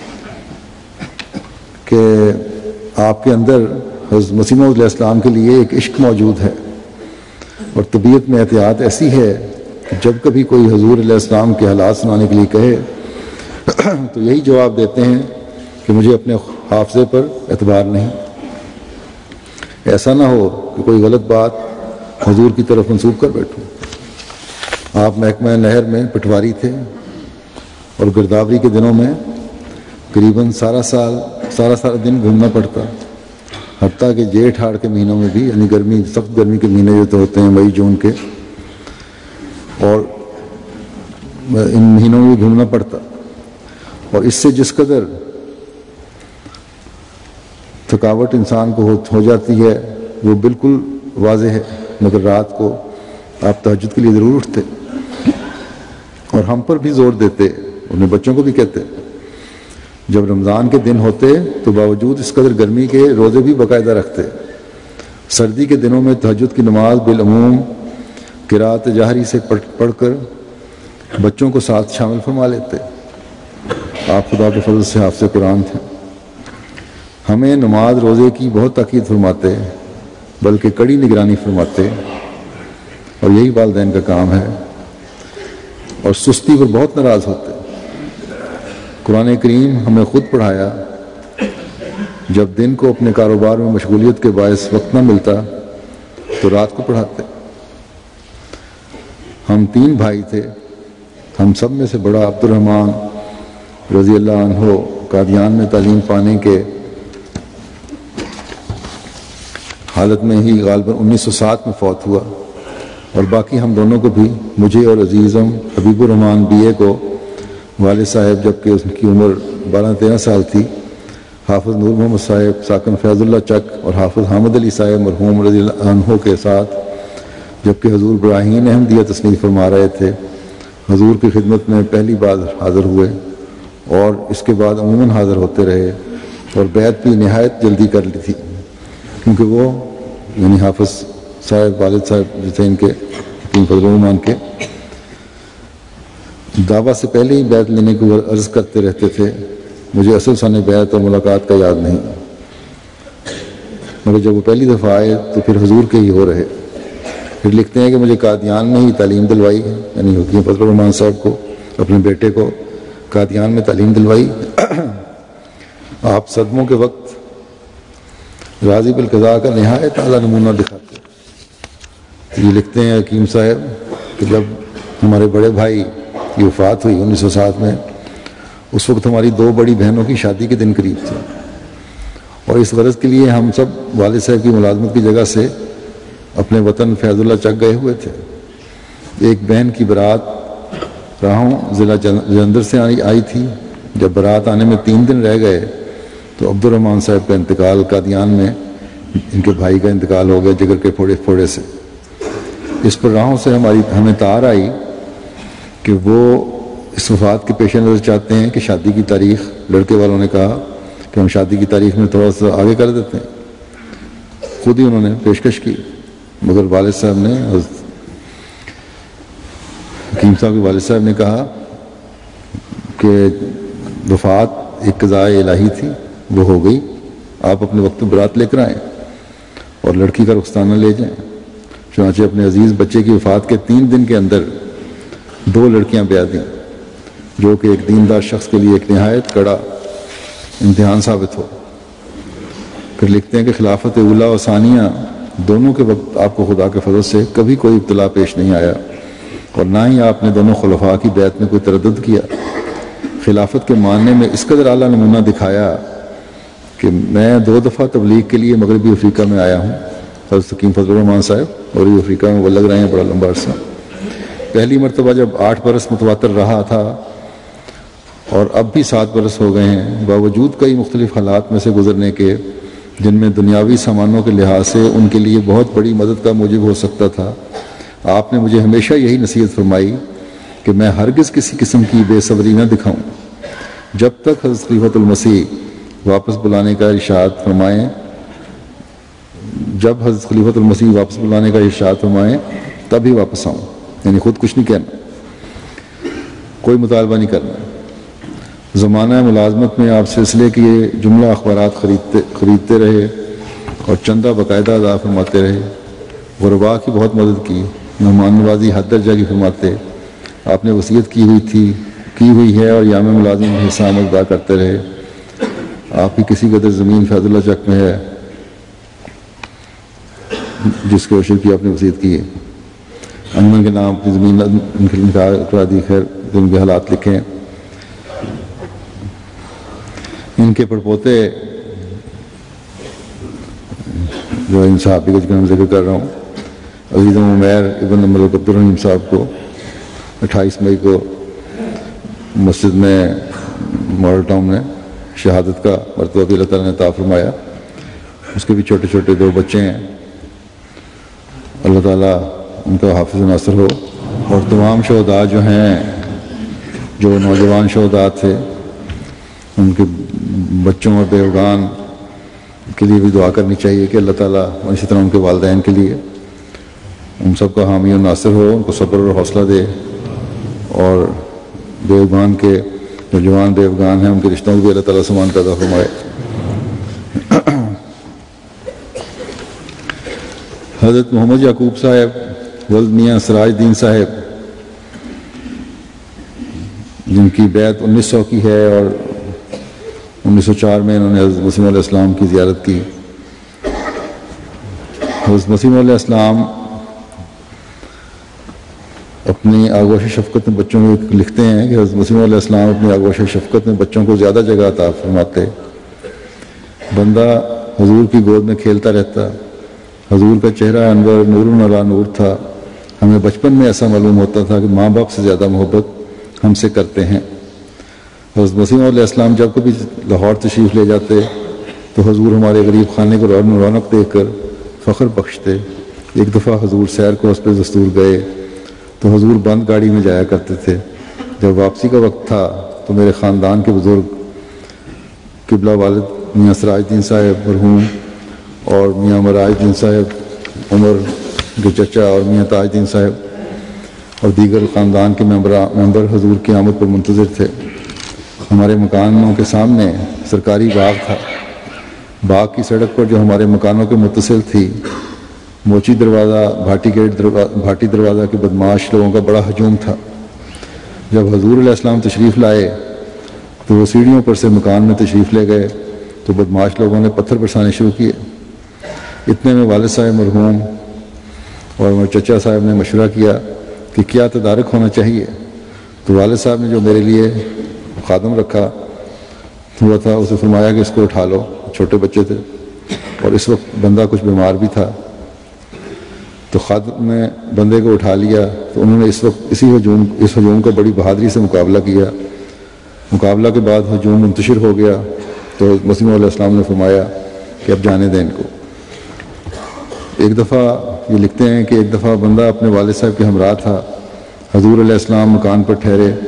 کہ آپ کے اندر حضرت مسیح موعود علیہ السلام کے لیے ایک عشق موجود ہے اور طبیعت میں احتیاط ایسی ہے کہ جب کبھی کوئی حضور علیہ السلام کے حالات سنانے کے لیے کہے تو یہی جواب دیتے ہیں کہ مجھے اپنے حافظے پر اعتبار نہیں۔ ایسا نہ ہو کہ کوئی غلط بات حضور کی طرف منسوب کر بیٹھوں۔ آپ محکمہ نہر میں پٹواری تھے اور گرداوری کے دنوں میں قریباً سارا سال سارا سارا دن گھومنا پڑتا، حتیٰ کہ جیٹھ ہاڑ کے مہینوں میں بھی، یعنی گرمی سخت گرمی کے مہینے جو تو ہوتے ہیں مئی جون کے، اور ان مہینوں میں بھی گھومنا پڑتا۔ اور اس سے جس قدر تھکاوٹ انسان کو ہو جاتی ہے وہ بالکل واضح ہے، مگر رات کو آپ تہجد کے لیے ضرور اٹھتے اور ہم پر بھی زور دیتے، اپنے بچوں کو بھی کہتے۔ جب رمضان کے دن ہوتے تو باوجود اس قدر گرمی کے روزے بھی باقاعدہ رکھتے۔ سردی کے دنوں میں تہجد کی نماز بالعموم قرات جہری سے پڑھ کر بچوں کو ساتھ شامل فرما لیتے۔ آپ خدا کے فضل سے حافظ قرآن تھے۔ ہمیں نماز روزے کی بہت تاکید فرماتے، بلکہ کڑی نگرانی فرماتے، اور یہی والدین کا کام ہے، اور سستی پر بہت ناراض ہوتے۔ قرآن کریم ہمیں خود پڑھایا، جب دن کو اپنے کاروبار میں مشغولیت کے باعث وقت نہ ملتا تو رات کو پڑھاتے۔ ہم تین بھائی تھے، ہم سب میں سے بڑا عبد الرحمن رضی اللہ عنہ قادیان میں تعلیم پانے کے حالت میں ہی غالباً انیس سو سات میں فوت ہوا، اور باقی ہم دونوں کو بھی، مجھے اور عزیزم حبیب الرحمان بی اے کو والد صاحب جبکہ اس کی عمر بارہ تیرہ سال تھی، حافظ نور محمد صاحب ساکن فیض اللہ چک اور حافظ حامد علی صاحب مرحوم رضی اللہ عنہ کے ساتھ جبکہ حضور براہین احمدیہ تصنیف فرما رہے تھے، حضور کی خدمت میں پہلی بار حاضر ہوئے اور اس کے بعد عموماً حاضر ہوتے رہے، اور بیعت بھی نہایت جلدی کر لی تھی، کیونکہ وہ یعنی حافظ صاحب والد صاحب جو تھے ان کے حکیم فضل الرحمان کے دعویٰ سے پہلے ہی بیعت لینے کو عرض کرتے رہتے تھے۔ مجھے اصل سن بیعت اور ملاقات کا یاد نہیں، مگر جب وہ پہلی دفعہ آئے تو پھر حضور کے ہی ہو رہے۔ پھر لکھتے ہیں کہ مجھے قادیان میں ہی تعلیم دلوائی ہے، یعنی حکیم فضل الرحمان صاحب کو، اپنے بیٹے کو قادیان میں تعلیم دلوائی۔ آپ صدموں کے وقت راضی بالقضاء کا نہایت اعلیٰ نمونہ دکھاتے۔ یہ لکھتے ہیں حکیم صاحب کہ جب ہمارے بڑے بھائی کی وفات ہوئی انیس سو سات میں، اس وقت ہماری دو بڑی بہنوں کی شادی کے دن قریب تھے، اور اس غرض کے لیے ہم سب والد صاحب کی ملازمت کی جگہ سے اپنے وطن فیض اللہ چک گئے ہوئے تھے۔ ایک بہن کی برات راہوں ضلع جلندھر سے آئی تھی۔ جب برات آنے میں تین دن رہ گئے تو عبد الرحمان صاحب کا انتقال قادیان میں ان کے بھائی کا انتقال ہو گیا جگر کے پھوڑے پھوڑے سے۔ اس پر راہوں سے ہماری ہمیں تار آئی کہ وہ اس وفات کے پیش نظر چاہتے ہیں کہ شادی کی تاریخ، لڑکے والوں نے کہا کہ ہم شادی کی تاریخ میں تھوڑا سا آگے کر دیتے ہیں، خود ہی انہوں نے پیشکش کی، مگر والد صاحب نے، حکیم صاحب کے والد صاحب نے کہا کہ وفات ایک قضاء الہی تھی، وہ ہو گئی، آپ اپنے وقت میں برات لے کر آئیں اور لڑکی کا رخصتانہ لے جائیں۔ چنانچہ اپنے عزیز بچے کی وفات کے تین دن کے اندر دو لڑکیاں بیاہ دیں، جو کہ ایک دیندار شخص کے لیے ایک نہایت کڑا امتحان ثابت ہو۔ پھر لکھتے ہیں کہ خلافت اولیٰ و ثانیہ دونوں کے وقت آپ کو خدا کے فضل سے کبھی کوئی ابتلا پیش نہیں آیا، اور نہ ہی آپ نے دونوں خلفاء کی بیعت میں کوئی تردد کیا۔ خلافت کے ماننے میں اس قدر اعلیٰ نمونہ دکھایا کہ میں دو دفعہ تبلیغ کے لیے مغربی افریقہ میں آیا ہوں، حضرت حکیم فضل الرحمان صاحب مغربی افریقہ میں وہ لگ رہے ہیں بڑا لمبا عرصہ۔ پہلی مرتبہ جب آٹھ برس متواتر رہا تھا اور اب بھی سات برس ہو گئے ہیں، باوجود کئی مختلف حالات میں سے گزرنے کے جن میں دنیاوی سامانوں کے لحاظ سے ان کے لیے بہت بڑی مدد کا موجب ہو سکتا تھا، آپ نے مجھے ہمیشہ یہی نصیحت فرمائی کہ میں ہرگز کسی قسم کی بے صبری نہ دکھاؤں جب تک حضرت خلیفۃ المسیح واپس بلانے کا ارشاد فرمائیں جب حضرت خلیفۃ المسیح واپس بلانے کا ارشاد فرمائیں تب ہی واپس آؤں، یعنی خود کچھ نہیں کہنا، کوئی مطالبہ نہیں کرنا۔ زمانہ ملازمت میں آپ سلسلے کے جملہ اخبارات خریدتے خریدتے رہے اور چندہ باقاعدہ ادا فرماتے رہے، غرباء کی بہت مدد کی، مہمان نوازی حد درجہ کی فرماتے، آپ نے وصیت کی ہوئی تھی کی ہوئی ہے اور یام ملازم حصہ آمد ادا کرتے رہے۔ آپ کی کسی قدر زمین فیض اللہ چک میں ہے جس کے عشر کی آپ نے وصیت کی ہے، انمن کے نام اپنی زمین انکار کرا دی، خیر دن کے حالات لکھے ہیں۔ ان کے پڑپوتے جو ان صحابی کا میں ذکر کر رہا ہوں، عزیز عمیر ابن ملک عبد الرحیم صاحب کو اٹھائیس مئی کو مسجد میں ماڈل ٹاؤن میں شہادت کا مرتبہ بھی اللہ تعالیٰ نے عطا فرمایا۔ اس کے بھی چھوٹے چھوٹے دو بچے ہیں، اللہ تعالیٰ ان کا حافظ ناصر ہو، اور تمام شہداء جو ہیں، جو نوجوان شہداء تھے، ان کے بچوں اور بیوگان کے لیے بھی دعا کرنی چاہیے کہ اللہ تعالیٰ اسی طرح ان کے والدین کے لیے ان سب کا حامی اور ناصر ہو، ان کو صبر اور حوصلہ دے، اور بیوگان کے جو جوان بیوگان ہیں ان کے رشتوں کو بھی اللہ تعالیٰ سمان پیدا فرمائے۔ حضرت محمد یعقوب صاحب ولد میاں سراج الدین صاحب، جن کی بیعت انیس سو کی ہے اور انیس سو چار میں انہوں نے حضرت مسیح علیہ السلام کی زیارت کی۔ حضرت مسیح علیہ السلام اپنی آغوش شفقت میں بچوں کو لکھتے ہیں کہ حضرت مسیح علیہ السلام اپنی آغوش شفقت میں بچوں کو زیادہ جگہ عطا فرماتے، بندہ حضور کی گود میں کھیلتا رہتا، حضور کا چہرہ انور نور علی نور تھا، ہمیں بچپن میں ایسا معلوم ہوتا تھا کہ ماں باپ سے زیادہ محبت ہم سے کرتے ہیں۔ حضرت مسیح علیہ السلام جب کبھی لاہور تشریف لے جاتے تو حضور ہمارے غریب خانے کو رونق دیکھ کر فخر بخشتے۔ ایک دفعہ حضور سیر کو اس پہ دستور گئے تو حضور بند گاڑی میں جایا کرتے تھے۔ جب واپسی کا وقت تھا تو میرے خاندان کے بزرگ قبلہ والد میاں سراج الدین صاحب مرحوم اور میاں مراج الدین صاحب عمر کے چچا اور میاں تاج الدین صاحب اور دیگر خاندان کے ممبر حضور کی آمد پر منتظر تھے۔ ہمارے مکانوں کے سامنے سرکاری باغ تھا۔ باغ کی سڑک پر جو ہمارے مکانوں کے متصل تھی، موچی دروازہ، بھاٹی گیٹ دروازہ بھاٹی دروازہ کے بدماش لوگوں کا بڑا ہجوم تھا۔ جب حضور علیہ السلام تشریف لائے تو وہ سیڑھیوں پر سے مکان میں تشریف لے گئے تو بدماش لوگوں نے پتھر برسانے شروع کیے۔ اتنے میں والد صاحب مرحوم اور میرے چچا صاحب نے مشورہ کیا کہ کیا تدارک ہونا چاہیے، تو والد صاحب نے جو میرے لیے خادم رکھا ہوا تھا اسے فرمایا کہ اس کو اٹھا لو، چھوٹے بچے تھے اور اس وقت بندہ کچھ بیمار بھی تھا، تو خادم نے بندے کو اٹھا لیا تو انہوں نے اس وقت اسی ہجوم اس ہجوم کا بڑی بہادری سے مقابلہ کیا۔ مقابلہ کے بعد ہجوم منتشر ہو گیا تو مسیح علیہ السلام نے فرمایا کہ اب جانے دیں ان کو۔ ایک دفعہ یہ لکھتے ہیں کہ ایک دفعہ بندہ اپنے والد صاحب کے ہمراہ تھا، حضور علیہ السلام مکان پر ٹھہرے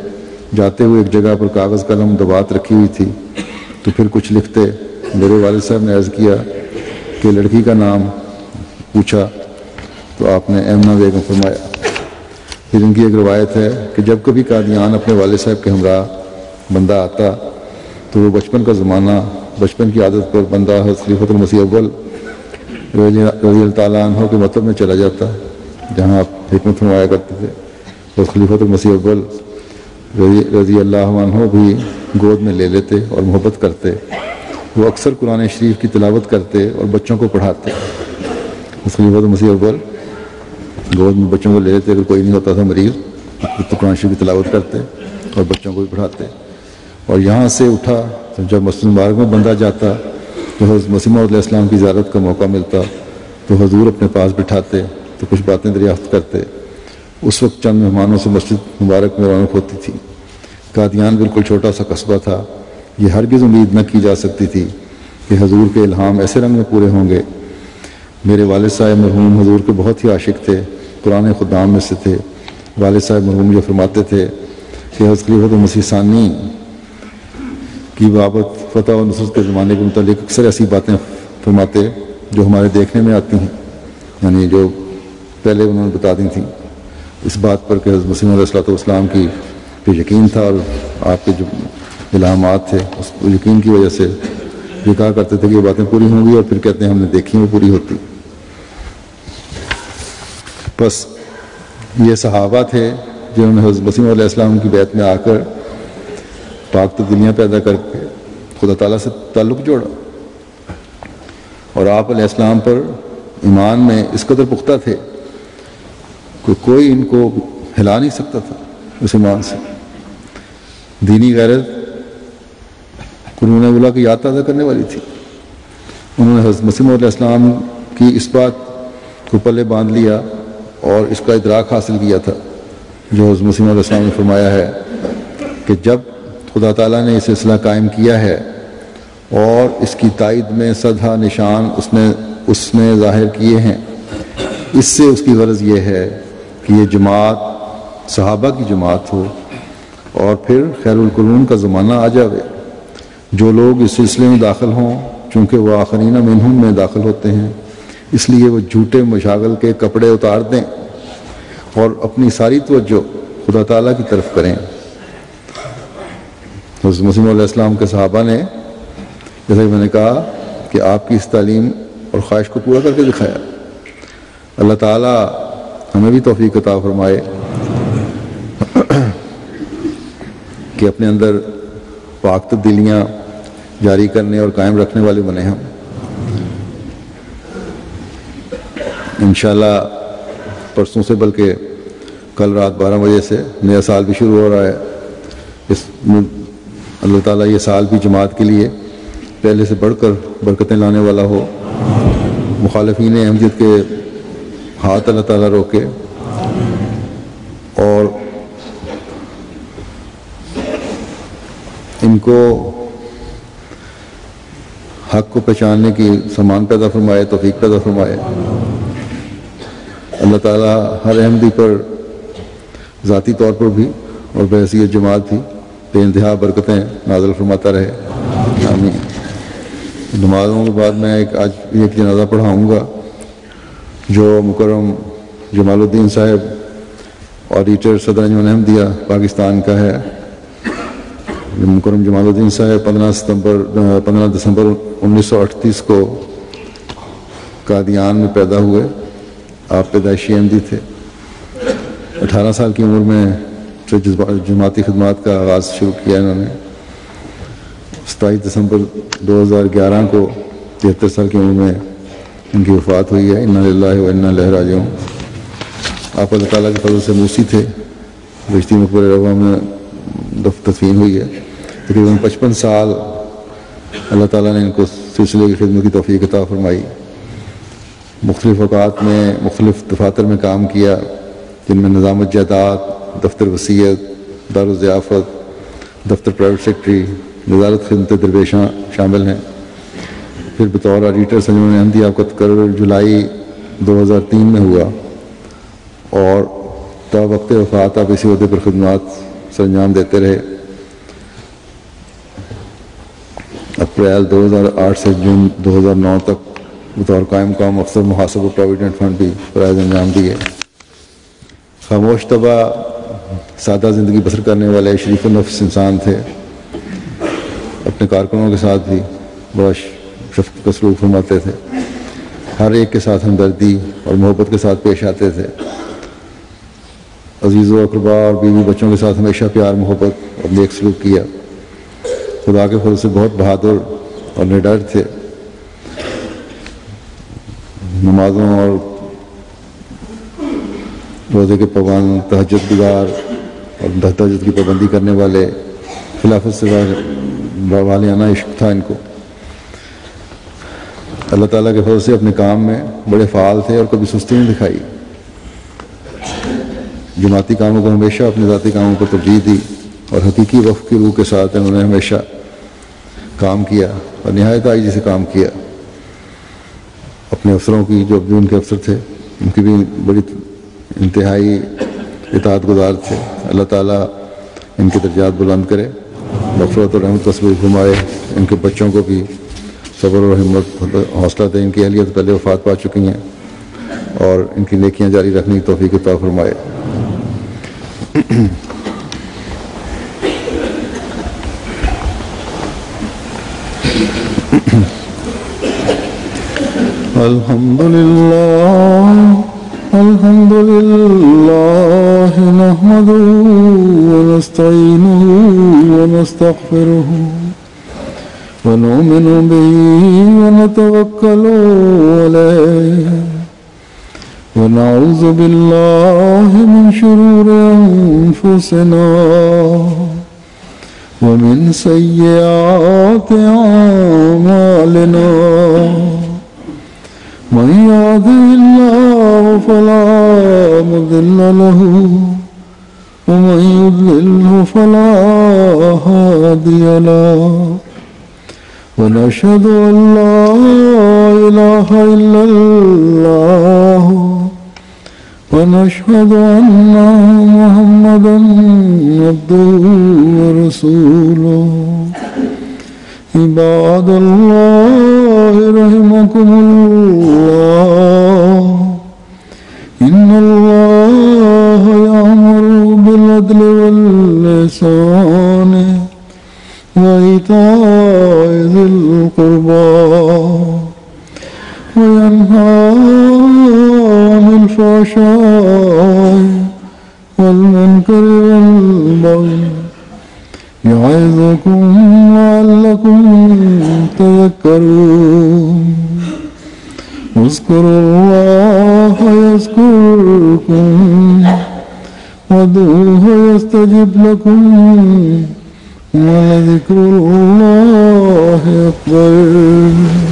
جاتے ہوئے ایک جگہ پر کاغذ قلم دوات رکھی ہوئی تھی تو پھر کچھ لکھتے. میرے والد صاحب نے عرض کیا کہ لڑکی کا نام پوچھا تو آپ نے ایمنہ بیگم فرمایا. پھر ان کی ایک روایت ہے کہ جب کبھی قادیان اپنے والد صاحب کے ہمراہ بندہ آتا تو وہ بچپن کا زمانہ بچپن کی عادت پر بندہ حضرت خلیفۃ المسیح اول رضی اللہ تعالیٰ عنہ کے مطلب میں چلا جاتا جہاں آپ حکمت فرمایا کرتے تھے. حضرت خلیفۃ المسیح اول رضی رضی اللہ عنہ بھی گود میں لے لیتے اور محبت کرتے. وہ اکثر قرآن شریف کی تلاوت کرتے اور بچوں کو پڑھاتے. حضرت خلیفۃ المسیح اول گود میں بچوں کو لے لیتے، اگر کوئی نہیں ہوتا تھا مریض تو قرآن شریف کی تلاوت کرتے اور بچوں کو بھی پڑھاتے. اور یہاں سے اٹھا تو جب مسجد مبارک میں بندہ جاتا تو حضرت مسیح موعود علیہ السلام کی زیارت کا موقع ملتا تو حضور اپنے پاس بٹھاتے تو کچھ باتیں دریافت کرتے. اس وقت چند مہمانوں سے مسجد مبارک میں رونق ہوتی تھی. قادیان بالکل چھوٹا سا قصبہ تھا. یہ ہرگز امید نہ کی جا سکتی تھی کہ حضور کے الہام ایسے رنگ میں پورے ہوں گے. میرے والد صاحب مرحوم حضور کے بہت ہی عاشق تھے، قرآن خدام میں سے تھے. والد صاحب مرحوم جو فرماتے تھے کہ حضرت خلیفۃ المسیح ثانی کی بابت فتح و نصرت کے زمانے کے متعلق اکثر ایسی باتیں فرماتے جو ہمارے دیکھنے میں آتی ہیں، یعنی جو پہلے انہوں نے بتا دی تھیں. اس بات پر کہ حضرت مسیح علیہ الصلوۃ والسلام کی پہ یقین تھا اور آپ کے جو الہامات تھے اس یقین کی وجہ سے یہ کہا کرتے تھے کہ یہ باتیں پوری ہوں گی، اور پھر کہتے ہیں ہم نے دیکھی وہ پوری ہوتی. بس یہ صحابہ تھے جنہوں نے حضرت مسیح علیہ السلام کی بیعت میں آ کر پاک تبدیلیاں پیدا کر کے خدا تعالیٰ سے تعلق جوڑا، اور آپ علیہ السلام پر ایمان میں اس قدر پختہ تھے کہ کوئی ان کو ہلا نہیں سکتا تھا اس ایمان سے. دینی غیرت قرون اولیٰ کی یاد تازہ کرنے والی تھی. انہوں نے حضرت مسیح علیہ السلام کی اس بات کو پلے باندھ لیا اور اس کا ادراک حاصل کیا تھا جو حضرت مسیح علیہ السلام نے فرمایا ہے کہ جب خدا تعالیٰ نے یہ سلسلہ قائم کیا ہے اور اس کی تائید میں صدہ نشان اس نے اس نے ظاہر کیے ہیں، اس سے اس کی غرض یہ ہے کہ یہ جماعت صحابہ کی جماعت ہو اور پھر خیر القرون کا زمانہ آ جاوے. جو لوگ اس سلسلے میں داخل ہوں چونکہ وہ آخرین منہم میں داخل ہوتے ہیں، اس لیے وہ جھوٹے مشاغل کے کپڑے اتار دیں اور اپنی ساری توجہ خدا تعالیٰ کی طرف کریں. حضرت مسیح علیہ السلام کے صحابہ نے جیسا کہ میں نے کہا کہ آپ کی اس تعلیم اور خواہش کو پورا کر کے دکھایا. اللہ تعالیٰ ہمیں بھی توفیق عطا فرمائے کہ اپنے اندر پاک تبدیلیاں جاری کرنے اور قائم رکھنے والے بنے ہم. انشاءاللہ پرسوں سے بلکہ کل رات بارہ بجے سے نیا سال بھی شروع ہو رہا ہے. اس اللہ تعالیٰ یہ سال بھی جماعت کے لیے پہلے سے بڑھ کر برکتیں لانے والا ہو. مخالفین احمدیت کے ہاتھ اللہ تعالیٰ روکے اور ان کو حق کو پہچاننے کی سامان پیدا فرمائے، توفیق پیدا فرمائے. اللہ تعالیٰ ہر احمدی پر ذاتی طور پر بھی اور بحیثیت جماعت بھی بے انتہا برکتیں نازل فرماتا رہے. آمین. نمازوں کے بعد میں ایک آج ایک جنازہ پڑھاؤں گا جو مکرم جمال الدین صاحب آڈیٹر صدر انجمن احمدیہ پاکستان کا ہے. مکرم جمال الدین صاحب پندرہ ستمبر پندرہ دسمبر انیس سو اٹھتیس کو قادیان میں پیدا ہوئے. آپ پیدائشی احمدی تھے. اٹھارہ سال کی عمر میں جماعتی خدمات کا آغاز شروع کیا انہوں نے. ستائیس دسمبر دو ہزار گیارہ کو تہتر سال کی عمر میں ان کی وفات ہوئی ہے. انا للہ و انا الیہ راجعون. آپ اللہ تعالیٰ کے فضل سے موسی تھے. بشتی مقبر روا میں تدفین ہوئی ہے. تقریباً پچپن سال اللہ تعالیٰ نے ان کو سلسلے کی خدمت کی توفیق عطا فرمائی. مختلف اوقات میں مختلف دفاتر میں کام کیا جن میں نظامت جائیداد، دفتر وصیت، دارالضیافت، دفتر پرائیویٹ سیکرٹری، وزارت خدمت درویشاں شامل ہیں. پھر بطور آڈیٹر انجمن احمدیہ آپ کا تقرر جولائی دو ہزار تین میں ہوا اور تا وقت وفات آپ اسی عہدے پر خدمات سر انجام دیتے رہے۔ اپریل دو ہزار آٹھ سے جون دو ہزار نو تک بطور قائم قام افسر محاسب و پروویڈنٹ فنڈ بھی فرائض انجام دیے۔ خاموش طبع سادہ زندگی بسر کرنے والے شریف النفس انسان تھے۔ اپنے کارکنوں کے ساتھ بھی بڑا شفقت کا سلوک فرماتے تھے، ہر ایک کے ساتھ ہمدردی اور محبت کے ساتھ پیش آتے تھے۔ عزیز و اقربا اور بیوی بچوں کے ساتھ ہمیشہ پیار محبت اور نیک سلوک کیا۔ خدا کے فضل سے بہت بہادر اور نڈر تھے۔ نمازوں اور روزے کے پابند، تہجد گزار اور تہجد کی پابندی کرنے والے، خلافت سے والانہ عشق تھا ان کو۔ اللہ تعالیٰ کے فضل سے اپنے کام میں بڑے فعال تھے اور کبھی سستی نہیں دکھائی۔ جماعتی کاموں کو ہمیشہ اپنے ذاتی کاموں پر ترجیح دی اور حقیقی وفق کی روح کے ساتھ انہوں نے ہمیشہ کام کیا اور نہایت عاجزی سے کام کیا۔ اپنے افسروں کی، جو بھی ان کے افسر تھے، ان کی بھی بڑی انتہائی اطاعت گزار تھے۔ اللہ تعالیٰ ان کے درجات بلند کرے، مغفرت اور رحمت کا سبب فرمائے۔ ان کے بچوں کو بھی صبر اور ہمت حوصلہ دے۔ ان کی اہلیت پہلے وفات پا چکی ہیں اور ان کی نیکیاں جاری رکھنے کی توفیق عطا فرمائے۔ الحمد للہ الحمد للہ نحمده ونستعینه ونستغفره ونؤمن به ونتوکل علیہ ونعوذ باللہ من شرور انفسنا ومن سیئات اعمالنا من يهده الله فلا مضل له ومن يضلله فلا هادي له ونشهد أن لا إله إلا الله ونشهد أن محمدا عبده ورسوله عباد الله رحمكم الله إن الله يأمر بالعدل والإحسان وإيتاء ذي القربى وينهى عن الفحشاء والمنكر والبغي يعظكم لعلكم تذكرون اذكروا الله يذكركم وادعوه يستجب لكم ولذكر الله أكبر.